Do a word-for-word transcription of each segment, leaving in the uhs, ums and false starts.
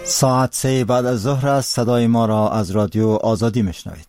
ساعت سه بعد از ظهر است. صدای ما را از رادیو آزادی میشنوید.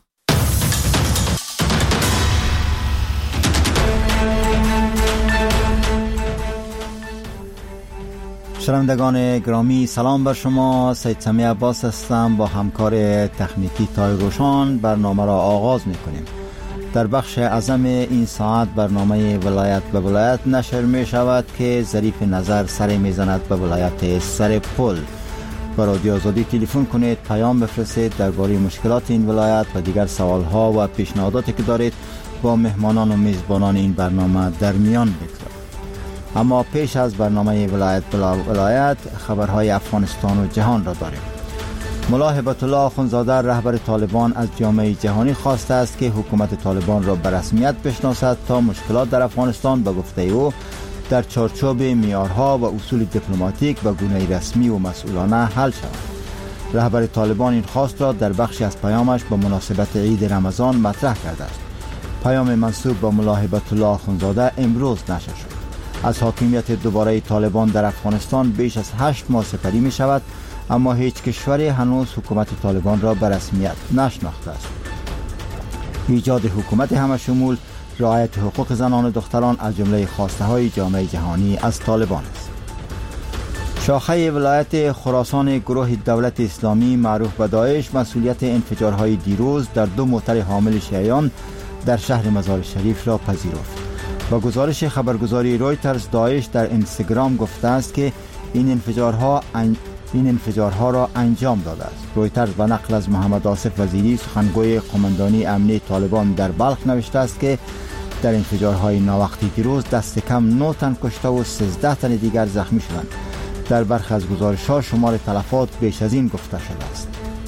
شنوندگان گرامی، سلام بر شما. سید سمی عباس هستم. با همکار تکنیکی تای روشان برنامه را آغاز میکنیم. در بخش اعظم این ساعت برنامه ولایت به ولایت نشر می شود که ظریف نظر سر میزند به ولایت سرپل. با رادیو آزادی تلفن کنید، پیام بفرستید درباره مشکلات این ولایت و دیگر سوالها و پیشنهاداتی که دارید با مهمانان و میزبانان این برنامه در میان بگذارید. اما پیش از برنامه ولایت بلا ولایت خبرهای افغانستان و جهان را داریم. ملا هبت الله اخوندزاده رهبر طالبان از جامعه جهانی خواسته است که حکومت طالبان را به رسمیت بشناسد تا مشکلات در افغانستان به گفته او در چارچوب معیارها و اصول دیپلماتیک و گونه رسمی و مسئولانه حل شود. رهبر طالبان این خواست را در بخشی از پیامش به مناسبت عید رمضان مطرح کرده است. پیام منسوب به ملا هبت الله اخوندزاده امروز نشر شد. از حاکمیت دوباره طالبان در افغانستان بیش از هشت ماه سپری می شود، اما هیچ کشوری هنوز حکومت طالبان را به رسمیت نشناخته است. ایجاد حکومت همه شمول، رعایت حقوق زنان و دختران از جمله خواسته های جامعه جهانی از طالبان است. شاخه ولایت خراسان گروه دولت اسلامی معروف به داعش مسئولیت انفجارهای دیروز در دو موتر حامل شیعیان در شهر مزار شریف را پذیرفت. با گزارش خبرگزاری رویترز، داعش در اینستاگرام گفته است که این انفجارها ان... این انفجارها را انجام داده است. رویترز با نقل از محمد آصف وزیری سخنگوی قماندانی امنی طالبان در بلخ نوشته است که در انفجارهای ناوقتی دیروز دست کم نه تن کشته و سیزده تن دیگر زخمی شدند. در برخی از گزارش‌ها شمار تلفات بیش از این گفته شده است.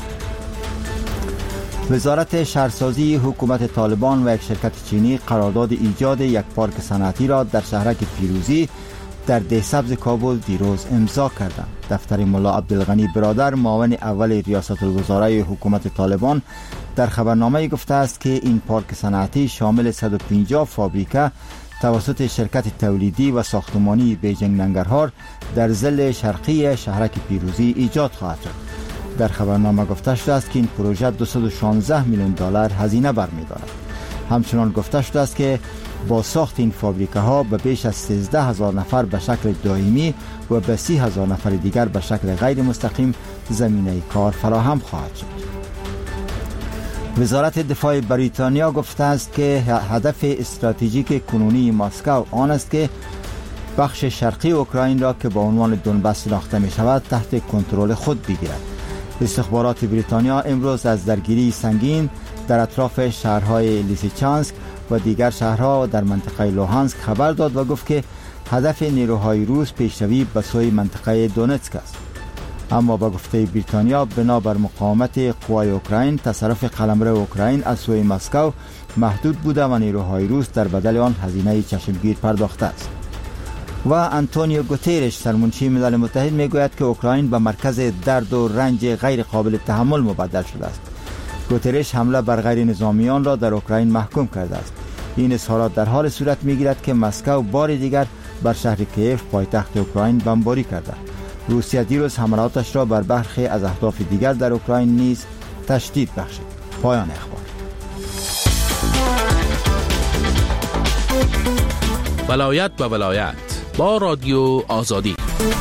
وزارت شهرسازی حکومت طالبان و یک شرکت چینی قرارداد ایجاد یک پارک صنعتی را در شهرک پیروزی در دهسبز کابل دیروز امضا کردند. دفتر ملا عبدالغنی برادر معاون اول ریاست الوزراء حکومت طالبان در خبرنامه گفته است که این پارک صنعتی شامل صد و پنجاه فابریکه توسط شرکت تولیدی و ساختمانی بیجینگ ننگرهار در ضلع شرقی شهرک پیروزی ایجاد خواهد شد. در خبرنامه گفته شده است که این پروژه دویست و شانزده میلیون دلار هزینه برمی‌دارد. همچنان گفته شده است که با ساخت این فابریکه ها به بیش از سیزده هزار نفر به شکل دائمی و به سی هزار نفر دیگر به شکل غیر مستقیم زمینه کار فراهم خواهد شد. وزارت دفاع بریتانیا گفته است که هدف استراتژیک کنونی مسکو آن است که بخش شرقی اوکراین را که با عنوان دونباس شناخته می شود تحت کنترل خود بگیرد. استخبارات بریتانیا امروز از درگیری سنگین در اطراف شهرهای لیسیچانسک و دیگر شهرها در منطقه لوهانسک خبر داد و گفت که هدف نیروهای روس پیشروی به سوی منطقه دونتسک است. اما با گفته بریتانیا بنابر مقاومت قوای اوکراین تصرف قلمرو اوکراین از سوی مسکو محدود بوده و نیروهای روس در بدل آن هزینه چشمگیر پرداخته است. و آنتونیو گوترش سرمنشی ملل متحد میگوید که اوکراین به مرکز درد و رنج غیر قابل تحمل مبدل شده است. گوترش حمله بر غیر نظامیان را در اوکراین محکوم کرده است. این اظهارات در حال صورت میگیرد که مسکو بار دیگر بر شهر کیف پایتخت اوکراین بمباری کرده. روسیه دیروز حملاتش را بر برخی از اهداف دیگر در اوکراین نیز تشدید بخشید. پایان اخبار. ولایت به ولایت با رادیو آزادی.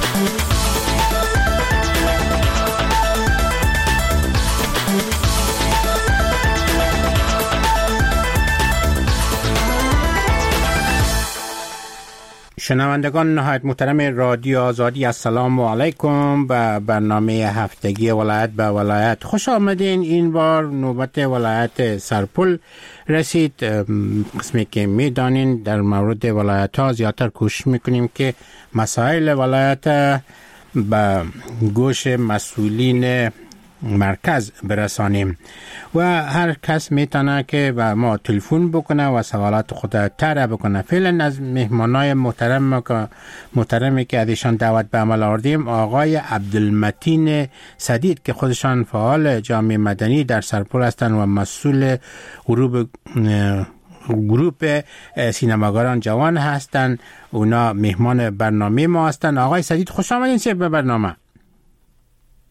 شنوندگان نهایت محترم رادیو آزادی، السلام علیکم. به برنامه هفتگی ولایت به ولایت خوش آمدین. این بار نوبت ولایت سرپل رسید. قسمی که میدانین در مورد ولایت ها زیادتر کوشش میکنیم که مسائل ولایت به گوش مسئولین مرکز برسانیم و هر کس میتونه که به ما تلفن بکنه و سوالات خود طرح بکنه. فعلا از مهمانای محترم محترمی که ازشان دعوت به عمل آوردیم آقای عبدالمتین سدید که خودشان فعال جامعه مدنی در سرپل هستند و مسئول گروه گروپ سینماگران جوان هستند. اونا مهمان برنامه ما هستند. آقای سدید خوش آمدین به برنامه.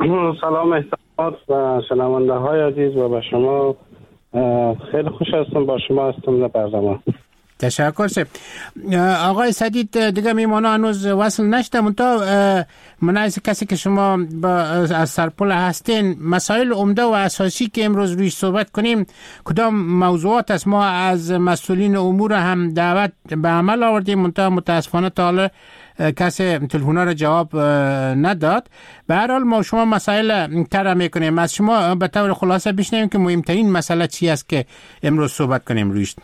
سلام احترامات و شنونده های عزیز و به شما. خیلی خوش هستم با شما هستم در برنامه. تشکر سه آقای سدید، دیگه میمانه هنوز وصل نشده منطقه من از کسی که شما با از سرپل هستین، مسائل عمده و اساسی که امروز رویش صحبت کنیم کدام موضوعات است؟ ما از مسئولین امور هم دعوت به عمل آوردیم، منطقه متاسفانه تا حالا کسی تلفن‌ها را جواب نداد. به هر حال ما شما مسائل طرح میکنیم، از شما به طور خلاصه بشنویم که مهمترین مسئله چی است که امروز صحبت کنیم رویش.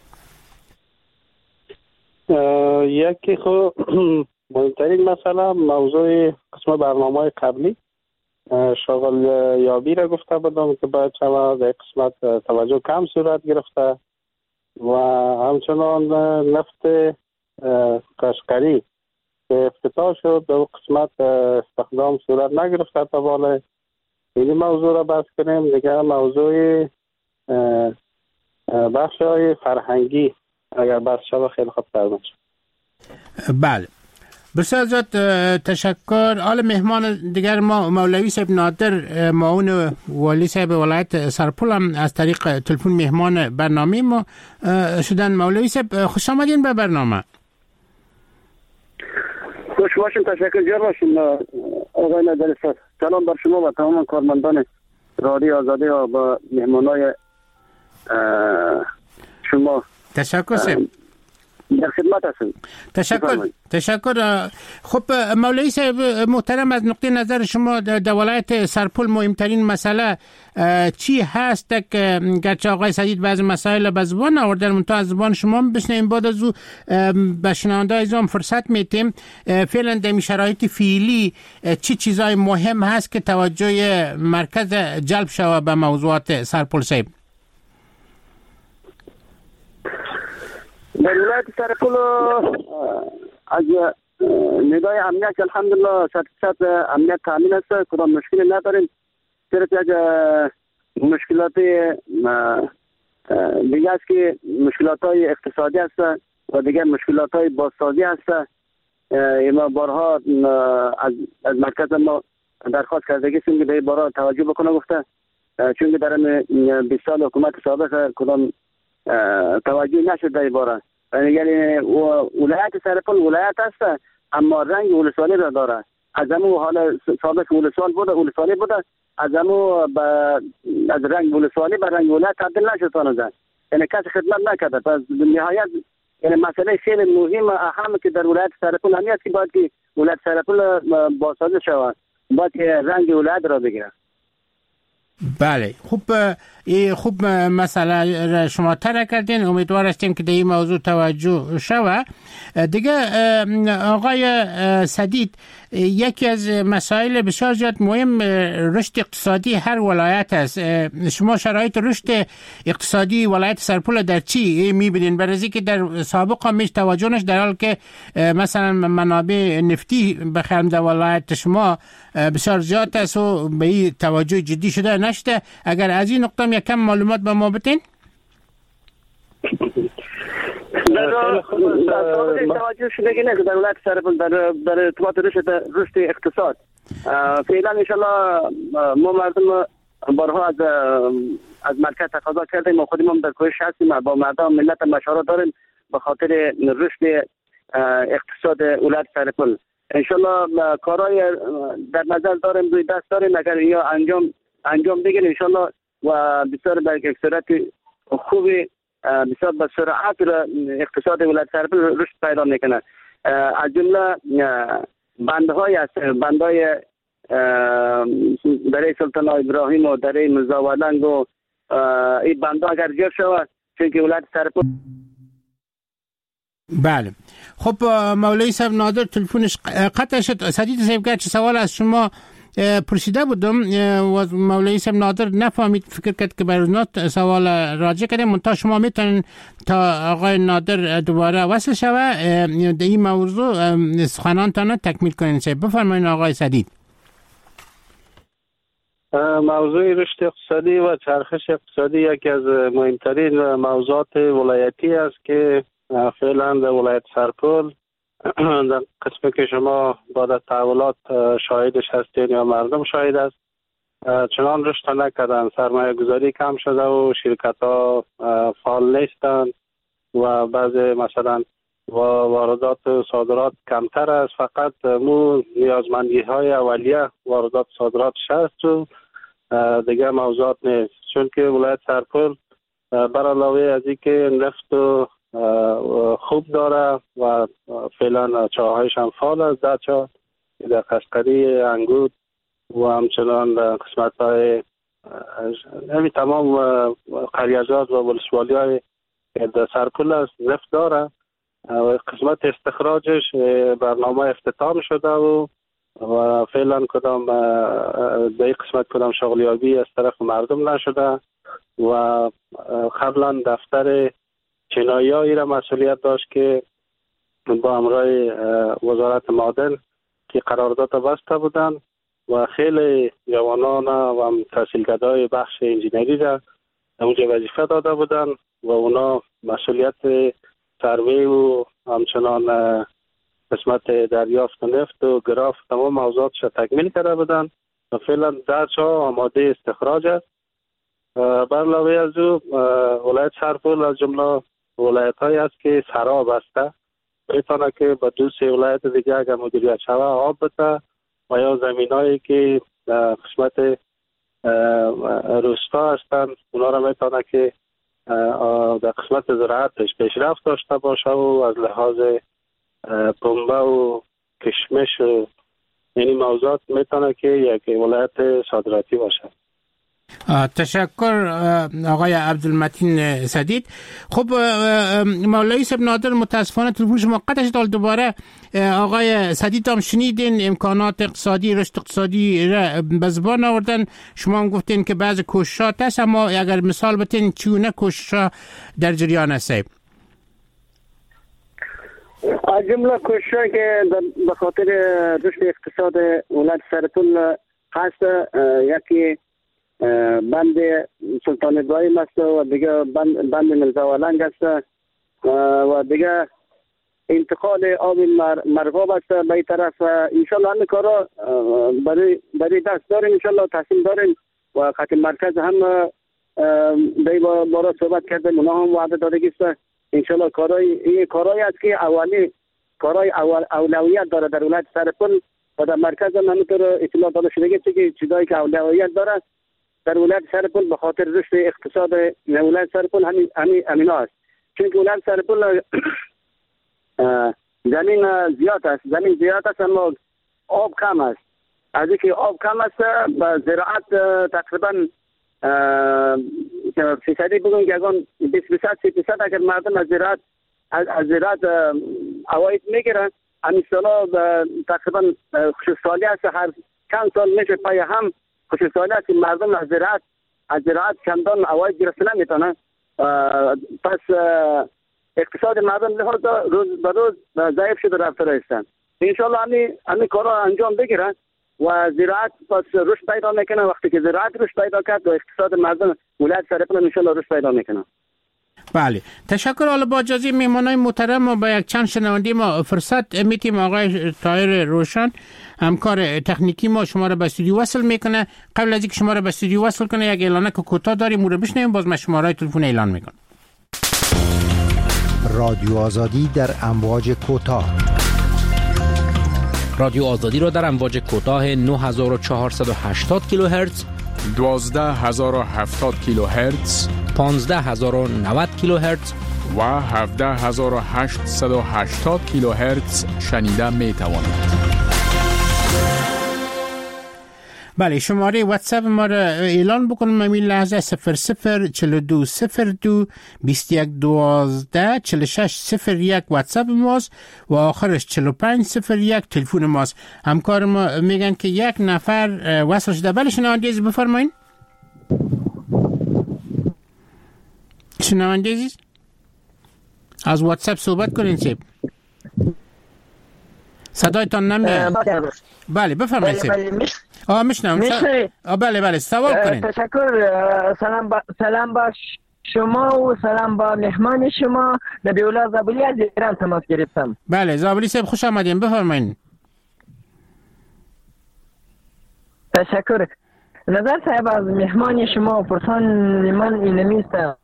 یکی خب مهمترین مسئله موضوع قسم برنامه قبلی شغل یابی را گفته بودم که باید شما در قسمت توجه کم صورت گرفته و همچنان نفت قشقری که افتتاح شد در قسمت استخدام صورت نگرفته تا بالا این موضوع را بحث کنیم. دیگر موضوع بخش های فرهنگی اگر بحث شد خیلی خوب تر. بله بسیار زیاد تشکر. حال مهمان دیگر ما مولوی صاحب نادر، معاون والی صاحب ولایت سرپل هم از طریق تلفن مهمان برنامه ما شدن. مولوی صاحب خوش آمدین به برنامه. خوش باشین، تشکر جار باشین آقای نادر صاحب. سلام بر شما و تمام کارمندان رادیو آزادی و با مهمانای شما. تشکر صاحب. در خدمت هستم. تشکر تشکر. خب مولوی صاحب محترم، از نقطه نظر شما در ولایت سرپل مهمترین مسئله چی هست که گرچه آقای سدید بعض مسائل به زبان آوردن منتها از زبان شما بشنویم، بعد از او به شنونده های فرصت میتیم فعلا در شرایط فعلی چی چیزای مهم هست که توجه مرکز جلب شود به موضوعات سرپل صاحب؟ در ولایت سرپل از ندای امنیت الحمدلله صد درصد امنیت تامین است، کدام مشکلی نداریم. صرف یک مشکلات دیگه است که مشکلات های اقتصادی است و دیگه مشکلات های بازسازی است. ما بارها از از مرکز ما درخواست کرده که به بارها توجه بکنه گفته، چون در بیست سال حکومت سابق کدام توجه نشد در باره. یعنی ولایت سرپل ولایت است اما رنگ ولسوالی را داره. از همون حال سابق ولسوال بوده ولسوالی بوده از همون از رنگ ولسوالی به رنگ ولایت تبدیل نشد تانده. یعنی کسی خدمت نکرده. پس نهایت یعنی مسئله خیلی مهم اهم که در ولایت سرپل همیشه که باید که ولایت سرپل بازسازی شود، باید که رنگ ولایت را بگیره. بله خوب خوب مسئله را شما طرح کردین، امیدوار هستیم که در این موضوع توجه شود. دیگه آقای سدید، یکی از مسائل بسیار زیاد مهم رشد اقتصادی هر ولایت است. شما شرایط رشد اقتصادی ولایت سرپل در چی میبینین؟ برای که در سابق هم توجه نش، در حال که مثلا منابع نفتی بخرم در ولایت شما بسیار زیاد است و به این توجه جدی شده نشده. اگر از این نقطه هم یکم معلومات به ما بتین. در توجه شده نه در ولایت سرپل در در ارتباط رشد رشد اقتصاد فعلا ان شاء الله ما مردم بارها از از مرکز تقاضا کردیم، ما خودمون در کوشش هستیم با مردم ملت مشورت داریم به خاطر رشد اقتصاد ولایت سرپل. ان شاء الله کارهای در نظر داریم، روی دست داریم، اگر یا انجام انجام بگیریم ان شاء الله و بسیار به یک صورت خوبی بسیار به سرعت اقتصاد ولایت سرپل رشد پیدا میکنه. از جمله بندهای است، بندهای دره سلطان ابراهیم و دره مزاولنگ و این بندها اگر جور شود چون که ولایت سرپل. بله خب مولوی صاحب نادر تلفنش قطع شد. سدید صاحب گرچه سوال از شما پرسیده بودم و مولوی صاحب نادر نفهمید، فکر کرد که برای سوال راجع کردیم، منتها شما میتونن تا آقای نادر دوباره وصل شوه در این موضوع سخنانتان تکمیل کنین. بفرمایید آقای سدید. موضوع رشد اقتصادی و چرخش اقتصادی یکی از مهمترین موضوعات ولایتی است که فعلا در ولایت سرپل در قسمی که شما بعد از تحولات شاهدش هستین یا مردم شاهد است، چنان رشد نکردن، سرمایه گذاری کم شده و شرکت ها فعال نیستن و بعضی مثلا واردات و صادرات کمتر است. فقط مو نیازمندی های اولیه واردات صادرات هست و دیگه موضوعات نیست. چون که ولایت سرپل بر علاوه از اینکه نفت و خوب داره و فعلا چاهایش هم فعال است، در چاه در قشقری، انگود و همچنان قسمت های همین تمام قریزات و ولسوالی های در سرپل است نفت داره و قسمت استخراجش برنامه افتتام شده و و فعلا کدام در این قسمت کدام شغلیابی از طرف مردم نشده و قبلا دفتر چینایی را مسئولیت داشت که با همراه وزارت معدن که قرارداد بسته بودن و خیلی جوانان و تحصیلکردهای بخش انجینری را اونجا وظیفه داده بودن و اونا مسئولیت سروی و همچنان قسمت دریافت نفت و گراف تمام موضوعاتش تکمیل کرده بودن و فعلا در چاه آماده استخراج است. بر علاوه از او ولایت سرپل از جمله ولایت هایی است که سراب است، بتونه که با دو سه ولایت دیگه اگر مدیریت شود آب بده و یا زمین هایی که قسمت روستا هستن اونا را میتونه که در قسمت زراعتش پیشرفت داشته باشه و از لحاظ پنبه و کشمش و یعنی موضوعات میتونه که یک ولایت صادراتی باشه. تشکر آقای عبدالمتین سدید. خب مولوی صاحب نادر متاسفانه تلفن شما قطعش دال. دوباره آقای سدید هم شنیدین امکانات اقتصادی رشد اقتصادی را به زبان آوردن، شما هم گفتین که بعض کوششات هست، اما اگر مثال بتین چونه کوششا در جریان است؟ از جمله کوششی که به خاطر رشد اقتصاد ولایت سرپل هست، یکی بند سلطان ابراهیم است و دیگه بند بند ملزاولنگ است و دیگه انتقال آب مرغاب است به این طرف. انشالله همین کارا برای برای دست داریم، انشالله تصمیم داریم و خط مرکز هم به بارا صحبت کردیم، اونا هم وعده دادگی است. انشالله کارای این کارایی است که اولی کارای اول اولویت داره در ولایت سرپل و در مرکز هم همینطور اطلاع داده شده که چیزایی که اولویت داره در ولایت سرپل به خاطر رشد اقتصاد ولایت سرپل همین همین همینا است. چون که ولایت سرپل زمین زیاد است، زمین زیاد است اما آب کم است. از اینکه آب کم است و زراعت تقریبا فیصدی بگویم که اگر بیست درصد سی درصد اگر مردم از زراعت از, از زراعت عواید میگیرن، همین سالا تقریبا خشکسالی است، هر چند سال میشه پای هم خشکسالی است که مردم از زراعت از زراعت چندان عواید گرفته نمیتونن. پس اقتصاد مردم لحاظا روز به روز ضعیف شده رفته هستند. انشالله همین همین کارا انجام بگیرن و زراعت پس رشد پیدا میکنه. وقتی که زراعت رشد پیدا کرد و اقتصاد مردم ولایت سرپل انشالله رشد پیدا میکنه. بله، تشکر. حالا با اجازه میهمانای محترم ما با یک چند شنونده ما فرصت میتیم. آقای طاهر روشن همکار تکنیکی ما شما را به استودیو وصل میکنه. قبل از اینکه شما را به استودیو وصل کنه یک اعلانه که کوتاه داریم اون رو بشنویم، باز من شماره تلفن اعلان میکنم. رادیو آزادی در امواج کوتاه. رادیو آزادی را در امواج کوتاه نه هزار و چهارصد و هشتاد کیلوهرتز، دوازده هزار و هفتاد کیلوهرتز، پانزده هزار و نود کیلوهرتز و هفده هزار و هشتصد و هشتاد کیلوهرتز شنیده می توانید. بله، شماره واتساپ ما را اعلان بکنم. همین لحظه صفر صفر چهل و دو صفر دو بیست و یک دوازده چهل و شش صفر یک واتساپ ماست و آخرش چهل و پنج صفر یک تلفن ماست. همکار ما میگن که یک نفر وصل شده. بله شنونده عزیز بفرمایید. شنونده عزیز از واتساپ صحبت کنین. سیب صدایتان نمیاد. بله بفرمایید سیب. آه میشنم. بله بله سوال کنین. تشکر. سلام با... سلام باش شما و سلام با مهمان شما نبی الله زابلی از ایران تماس گرفتم. بله زابلی صاحب خوش آمدین، بفرمایید. تشکر. نظر صاحب از مهمان شما و پرسان من اینمیست.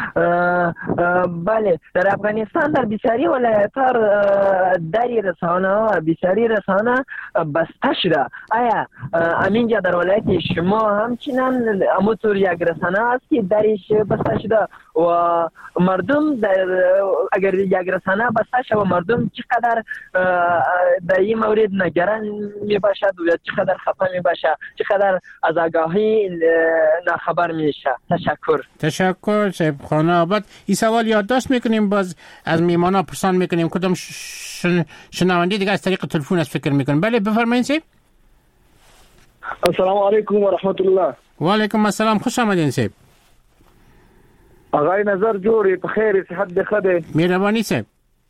بله در افغانستان در بسیاری ولایت‌ها دری رسانه ها بسیاری رسانه بسته شده. آیا همینجا در ولایت شما همچنان همونطور یک رسانه است که درش بسته شده و مردم در اگر یک رسانه بسته شده و مردم چقدر در این مورد نگران می باشد و چقدر خفه می باشد، چقدر از آگاهی ناخبر میشه؟ تشکر. تشکر شیخ خانه آباد. این سوال یادداشت میکنیم، باز از میمانا پرسان میکنیم، کدام شن... شنونده دیگه از طریق تلفن از فکر میکنیم. بله بفرمایید سیب. السلام علیکم و رحمت الله. و علیکم السلام، خوش آمدین سیب. آقای نظر جوری بخیر، صحت بخیر. مهربانی سیب.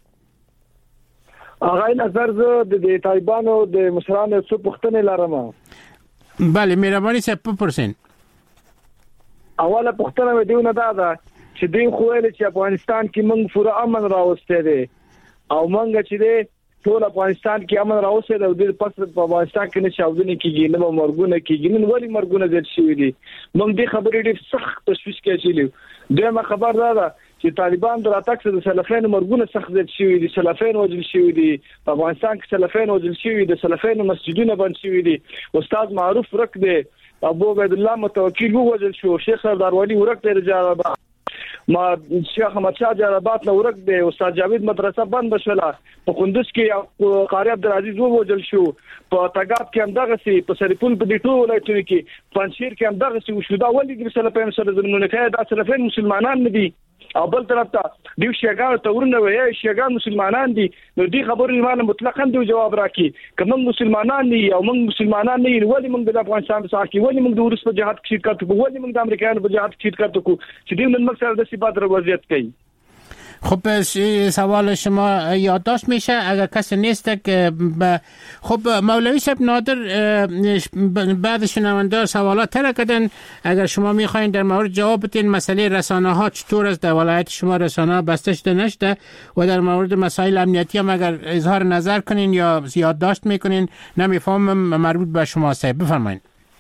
آقای نظر زه د طالبانو د مشرانو څو پوښتنې لرم. بله مهربانی سیب بپرسین. اوله پوښتنه مې دیونه دا ده چې دوی خو ویل چې افغانستان کې موږ پوره امن راوستی دی او موږ چې دی ټول افغانستان کې امن راوستی دی او د پس په افغانستان کې نه چاودنې کېږي نه به مرګونه کېږي. نن ولې مرګونه زیات شوي دي؟ موږ دې خبرې ډېر سخت تشویش کې اچولی. دویمه خبر دا ده چې طالبان د راتګ سره د سلفیانو مرګونه سخت زیات شوي دي، سلفیان وژل شوي دي په افغانستان کې، سلفیان وژل شوي دي، سلفیانو مسجدونه بند شوي دي، استاد معروف ورک دی، ابو عبد الله متوکل وژل شو، شیخ سردار ولی ورک دی رجال ما شیخ احمد شاه جلالاباد له ورک دی، استاد جاوید مدرسه بند شوله، په کندوز کې قاری عبدالعزیز وژل شو، په تګاب کې هم دغه سي، په سرپل په دې ټول ولایتونو کې، پنځیر کې هم دغه سي وشو. دا ولې د سلفیانو سره ظلمونه کوي؟ دا سلفیان مسلمانان نه دي او بل طرف ته دیو شیګان ته ورنه وایي شیګان مسلمانان دي. نو دې خبرې معنی مطلقاً دی جواب راکړي که موږ مسلمانان نه یو، موږ مسلمانان نه یو، ولې موږ د افغانستان په ساحه کې، ولې موږ د روس په جهاد کې شرکت وکړو، ولې موږ د امریکایانو په جهاد کې شرکت وکړو چې دوی نن موږ سره د ثبات وضعیت کوي؟ خب سوال شما یادداشت میشه اگر کسی نیست که ب... خب مولوی صاحب نادر بعد شنونده سوالات تر کردن، اگر شما میخواین در مورد جواب بدین مسئله رسانه ها چطور است در ولایت شما رسانه ها بسته شده نشده و در مورد مسائل امنیتی هم اگر اظهار نظر کنین یا یادداشت میکنین نمیفهمم مربوط به شما صاحب بفرمایید.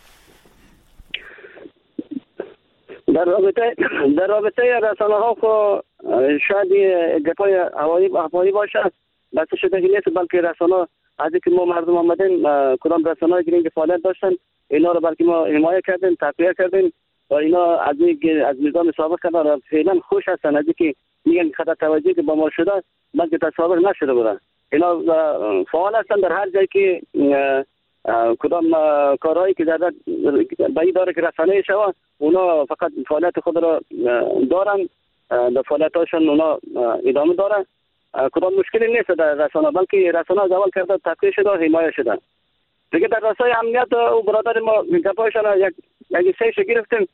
در رابطه در رابطه رسانه ها خو شاید گپای هوایی هوایی باشه، بس شده که نیست، بلکه رسانه از اینکه ما مردم آمدیم کدام رسانه‌ای که فعالیت داشتن اینا رو بلکه ما حمایت کردیم، تقویت کردیم و اینا از اینکه از نظام سابق کردن فعلا خوش هستن، از اینکه میگن خطر توجهی که با ما شده بلکه تصاویر نشده بودن. اینا فعال هستن در هر جایی که کدام کارهایی که در بایی داره که رسانه شود اونا فقط فعالیت خود را دارن، در فعالیتاشون اونا ادامه داره. کدام مشکلی نیست در رسانه، بلکه رسانه از اول کرده تقویه شده و حمایت شده. دیگه در راستای امنیت او برادر ما گپایشان یک یک سیش گرفتیم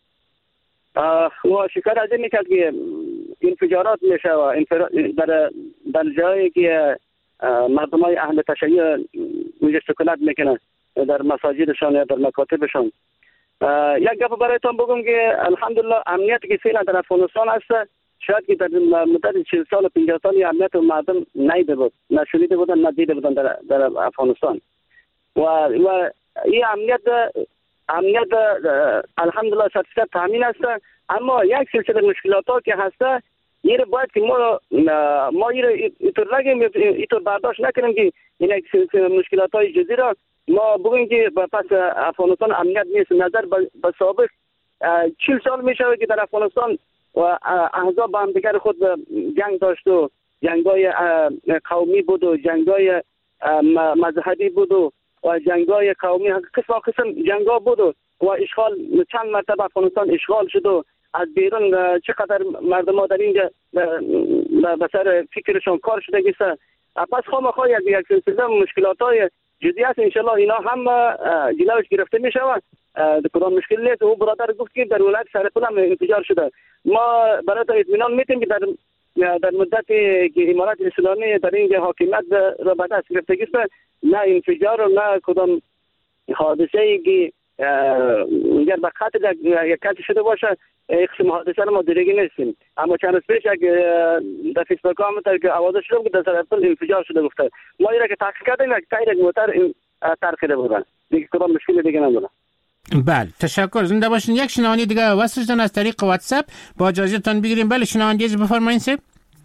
و شکایت از این میکرد که انفجارات میشه و در در جایی که مردم های اهل تشیع میجه سکونت میکنه در مساجدشان یا در مکاتبشان. یک گپ برایتان بگم که الحمدلله امنیتی که فعلا در افغانستان هست شاید که در مدت چهل سال و پنجاه سال امنیت مردم نیده بود، نشنیده بودن، ندیده بودن در در افغانستان و و این امنیت امنیت الحمدلله صد درصد تامین است. اما یک سلسله مشکلات ها که هست این باید که ما ما اینطور نگیم، اینطور برداشت نکنیم که این یک سلسله مشکلات های جدی را ما بگیم که پس افغانستان امنیت نیست. نظر به سابق چهل سال می شود که در افغانستان و احزاب با هم دیگر خود جنگ داشت و جنگای قومی بود و جنگای مذهبی بود و جنگای قومی قسم قسم جنگا بود و اشغال چند مرتبه افغانستان اشغال شد و از بیرون چقدر مردم ها در اینجا به سر فکرشون کار شده گیسته. پس خامخواه یک یک سلسله مشکلات های جدی است، انشالله اینا هم جلوش گرفته می شود، کدام مشکل نیست. او برادر گفت که در ولایت سرپل هم انفجار شده. ما برای تا اطمینان میتیم که در در مدت که امارات اسلامی در اینجا حاکمیت را به دست گرفته است نه انفجار و نه کدام حادثه ای که اگر به خاطر یک کسی شده باشه یک قسم حادثه ما دیگه نیستیم. اما چند روز پیش یک در فیسبوک هم که آواز شده بود در سرپل انفجار شده گفته ما اینا که تحقیق کردیم یک تایر یک موتر ترخیده بودن دیگه کدام مشکل دیگه نبوده. بله تشکر. زنده باشین. یک شنوندی دیگه وصل شدن از طریق واتساپ با اجازهتون بگیریم. بله شنوندی بفرمایید سه.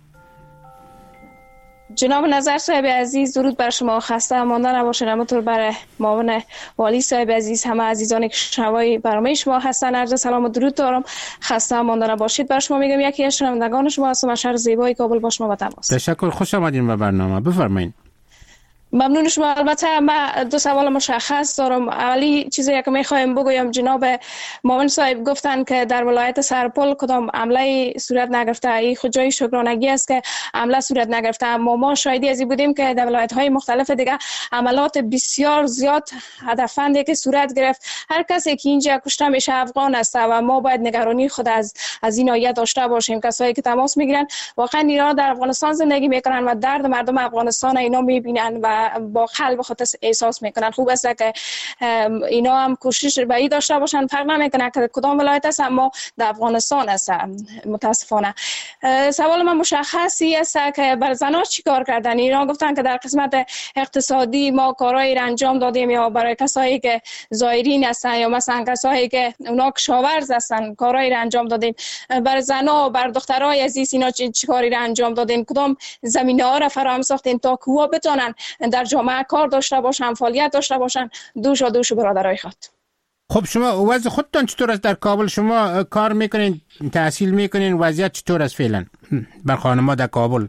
جناب نظر صاحب عزیز درود بر شما. خسته مانده نباشین. همونطور برای معاون والی صاحب عزیز همه عزیزانی که شنوای برنامه شما هستن عرض سلام و درود دارم. خسته مانده نباشید. بر شما میگم یکی از شنوندگان شما هستم از شهر زیبای کابل با شما به تماس. تشکر. خوش آمدین به برنامه. بفرمایید. ممنون شما. البته من دو سوال مشخص دارم. اولی چیزی که میخوایم بگویم جناب معاون صاحب گفتن که در ولایت سرپل کدام عمله صورت نگرفته. این خود جای شکرانگی است که عمله صورت نگرفته. اما ما شاهدی ازی بودیم که در ولایت های مختلف دیگه عملات بسیار زیاد هدفمندی که صورت گرفت. هر کسی که اینجا کشته میشه افغان است و ما باید نگرانی خود از از این ناحیه داشته باشیم. کسایی که تماس میگیرن واقعا اینا در افغانستان زندگی میکنن و درد مردم افغانستان اینا میبینن و با قلب خود احساس میکنن. خوب است که اینا هم کوشش به این داشته باشن. فرق نمیکنه که کدام ولایت است اما در افغانستان است. متاسفانه سوال من مشخصی است که بر زنها چیکار کردن. اینا گفتن که در قسمت اقتصادی ما کارایی انجام دادیم یا برای کسایی که زایرین هستن یا مثلا کسایی که اونا کشاورز هستن کارایی انجام دادیم. بر زنها بر دخترای عزیز اینا چیکاری انجام دادیم. کدام زمینه‌ها را فراهم ساختیم تا که وا بتونن در جامعه کار داشته باشن فعالیت داشته باشن. دوش و دوش برادرای خود. خب شما وضع خودتون چطور است در کابل؟ شما کار میکنین تحصیل میکنین وضعیت چطور است فعلا بر خانم‌ها در کابل؟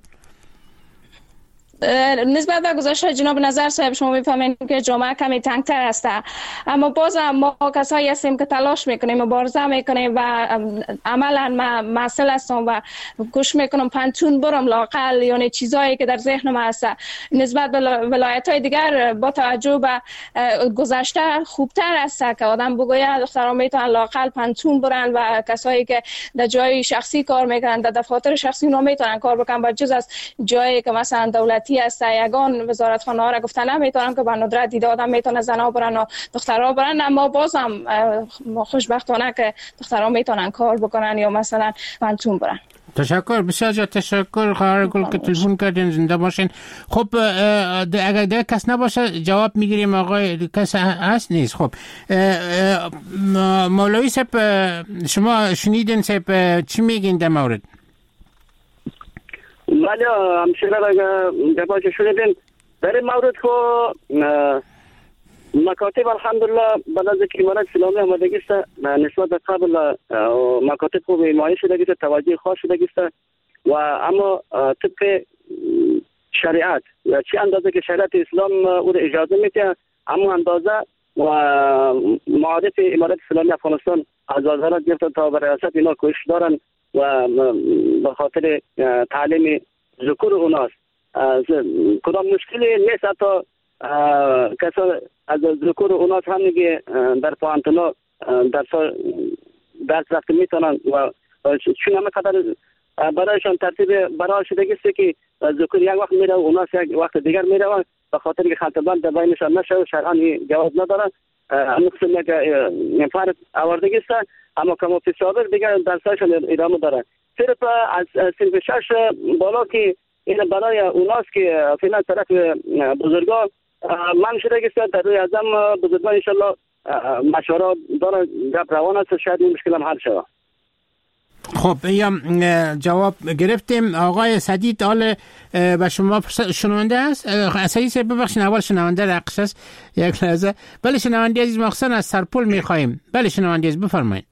نسبت به گذشته جناب نظر صاحب شما میفهمین که جامعه کمی تنگتر است اما باز ما کسایی هستیم که تلاش میکنیم مبارزه میکنیم و عملا ما مسئله هستم و کوشش میکنم پنتون برم لاقل یعنی چیزایی که در ذهن ما هست نسبت به ولایت های دیگر با توجه به گذشته خوبتر است که آدم بگوید دخترها میتونن لاقل پنتون برن و کسایی که در جای شخصی کار میکنن در دفاتر شخصی اونا میتونن کار بکنن با جز از جایی که مثلا دولتی است یگان وزارتخانه ها را گفتن نمیتونن که به ندرت دیده آدم میتونه زنها برن و دخترها برن اما بازم خوشبختانه که دخترها میتونن کار بکنن یا مثلا پنتون برن. تشکر بسیار زیاد تشکر خواهر گل که تلفن کردین. زنده باشین. خب اگر دیگه کس نباشه جواب میگیریم. آقای کس هست نیست؟ خب مولوی صاحب شما شنیدین صاحب چی میگین در مورد؟ بله همشیره را جواب شنیدین در این مورد که مکاتب الحمدلله بعد از اینکه امارت اسلامی آمدگی است نسبت به قبل مکاتب خوب حمایت شده است توجه خاص شده است و اما طبق شریعت چه اندازه که شریعت اسلام او را اجازه میده اما اندازه و معارف امارت اسلامی افغانستان از وزارت گرفته تا به ریاست اینا کوشش دارن و به خاطر تعلیم ذکور اوناست کدام مشکلی نیست. حتی کسا از ذکور اوناس هم میگه در پوانتنا درس درس رفته میتونن و چون همه قدر برایشان ترتیب برای شدگی است که ذکور یک وقت میره و اوناس یک وقت دیگر میره و به خاطر که خلطبند در بینشان نشه و شرعا جواز نداره مقصد یک فرد آوردگی است اما که مفتی سابق دیگر درسایشان ادامه داره. صرف از صرف شش بالا که این برای اوناست که فعلا طرف بزرگان من شده است در روی ازم بزرگان انشالله مشوره داره گپ روان است شاید این مشکل هم حل شود. خب یا جواب گرفتیم. آقای سدید آل به شما شنونده است؟ سدید صاحب ببخشید اول شنونده رقص است یک لحظه. بله شنونده عزیز مخصوصا از سرپل میخواهیم. بله شنونده عزیز بفرمایید.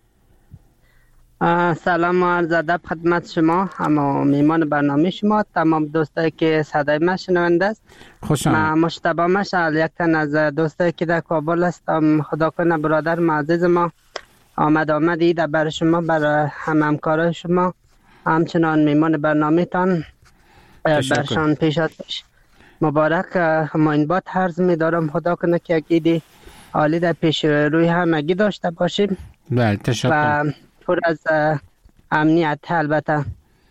سلام و عرض ادب خدمت شما اما میمان برنامه شما تمام دوستایی که صدای من شنونده است. خوش آمدید. من مشتبه مشعل یک تن از دوستایی که در کابل هستم. خدا کنه برادر معزز ما آمد آمدی در بر شما بر هم همکارای شما همچنان میمان برنامه تان برشان پیشاتش مبارک ما این بات عرض می دارم. خدا کنه که اگیدی عالی در پیش روی همگی داشته باشیم. بله تشکر. و پر از امنیت. البته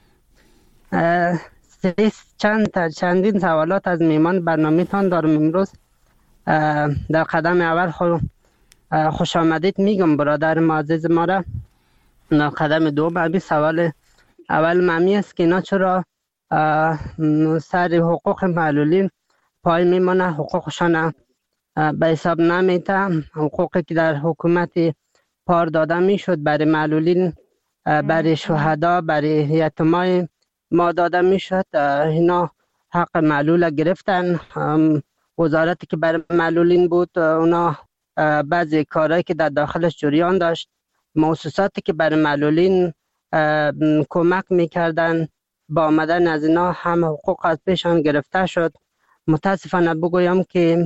چند چندین سوالات از میمان برنامه تان دارم امروز. در قدم اول خود خوش آمدید میگم برادر معزز ما را. قدم دوم همین سوال اول ممی است که اینا چرا سر حقوق معلولین پای میمانه، حقوقشان به حساب نمیته، حقوقی که در حکومت پار داده میشد برای معلولین، برای شهدا، برای یتیمای ما داده میشد، اینا حق معلول گرفتن. وزارتی که برای معلولین بود اونا بعضی کارهایی که در داخلش جریان داشت، مؤسساتی که برای معلولین کمک میکردن با آمدن از اینا هم حقوق از پیشان گرفته شد. متاسفانه بگویم که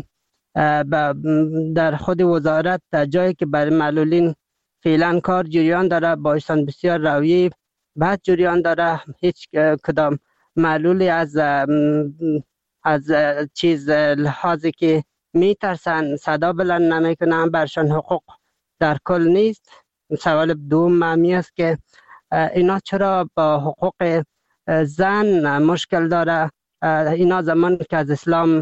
در خود وزارت در جایی که برای معلولین فعلا کار جریان داره، بایستان بسیار رویه بعد جریان داره، هیچ کدام معلولی از از چیز لحاظی که میترسن صدا بلند نمیکنن، برشان حقوق در کل نیست. سوال دوم معمی است که اینا چرا با حقوق زن مشکل داره؟ اینا زمان که از اسلام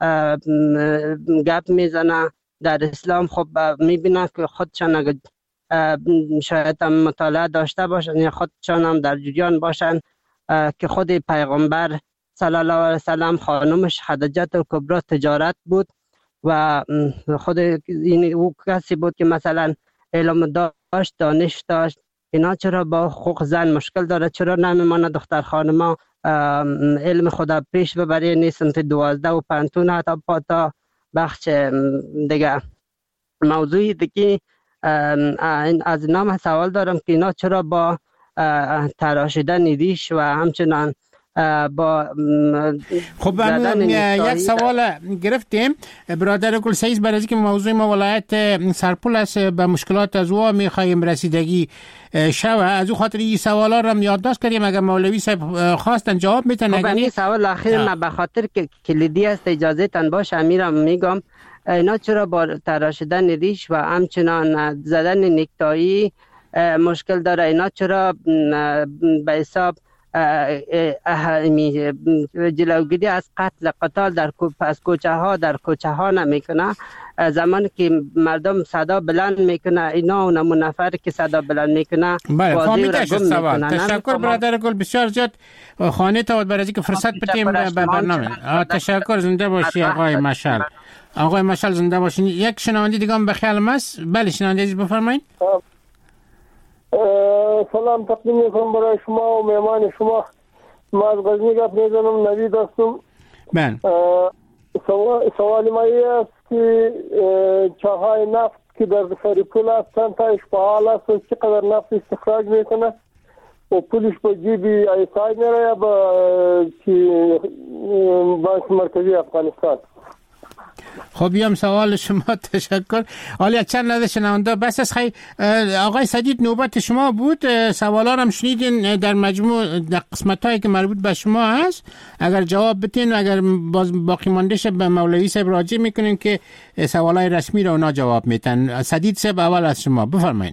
گپ میزنه، در اسلام خب میبینن که خودشان اگر شاید هم مطالعه داشته باشن یا خودشان هم در جریان باشن که خود پیغمبر صلی الله علیه وسلم خانمش خدیجه الکبری تجارت بود و خود این او کسی بود که مثلا علم داشت، دانش داشت. اینا چرا با حقوق زن مشکل داره؟ چرا نمیمانه دختر خانما علم خدا پیش ببره؟ نیستن تا دوازده و پنتون حتی با تا بخش دیگه موضوعی دیگه از نام سوال دارم که اینا چرا با تراشیدن ریش و همچنان با خب یک سوال گرفتیم برادر گلسعید، برای اینکه موضوع ما ولایت سرپل است، به مشکلات از او میخوایم رسیدگی شوه، از او خاطر این سوالا رو یادداشت کردیم. اگر مولوی صاحب خواستن جواب میتونن. خب این سوال اخیر من به خاطر که کلیدی است اجازه تن باشه امیرم میگم، اینا چرا با تراشیدن ریش و همچنان زدن نکتایی مشکل داره؟ اینا چرا به حساب جلوگیری از قتل قتال در از کوچه ها در کوچه ها نمیکنه؟ زمانی که مردم صدا بلند میکنه اینا و نمون نفر که صدا بلند میکنه بله فهمیده شد سوال. تشکر برادر گل، بسیار زیاد خانه تا برای اینکه فرصت بدیم به برنامه. تشکر، زنده باشی آقای مشعل. آقای مشعل زنده باشین. یک شنونده دیگه هم به خیال است. بله شنونده عزیز بفرمایید. سلام تقدیم میکنم برای شما و مهمان شما. ما از غزنی گپ میزنم، نوید هستم. بله. سوال ما است که چاهای نفت که در سرپل هستند تایش فعال است و چقدر نفت استخراج میکنه و پولش به جیب ایسای میره یا به بانک مرکزی افغانستان؟ خب بیام سوال شما. تشکر. حالا چند لحظه شنونده بس از خیلی آقای سدید نوبت شما بود، سوالا هم شنیدین در مجموع در قسمت هایی که مربوط به شما هست. اگر جواب بتین، اگر باز باقی مانده شه به مولوی صاحب راجع میکنین که سوالای رسمی رو اونا جواب میتن. سدید صاحب اول از شما بفرمایید.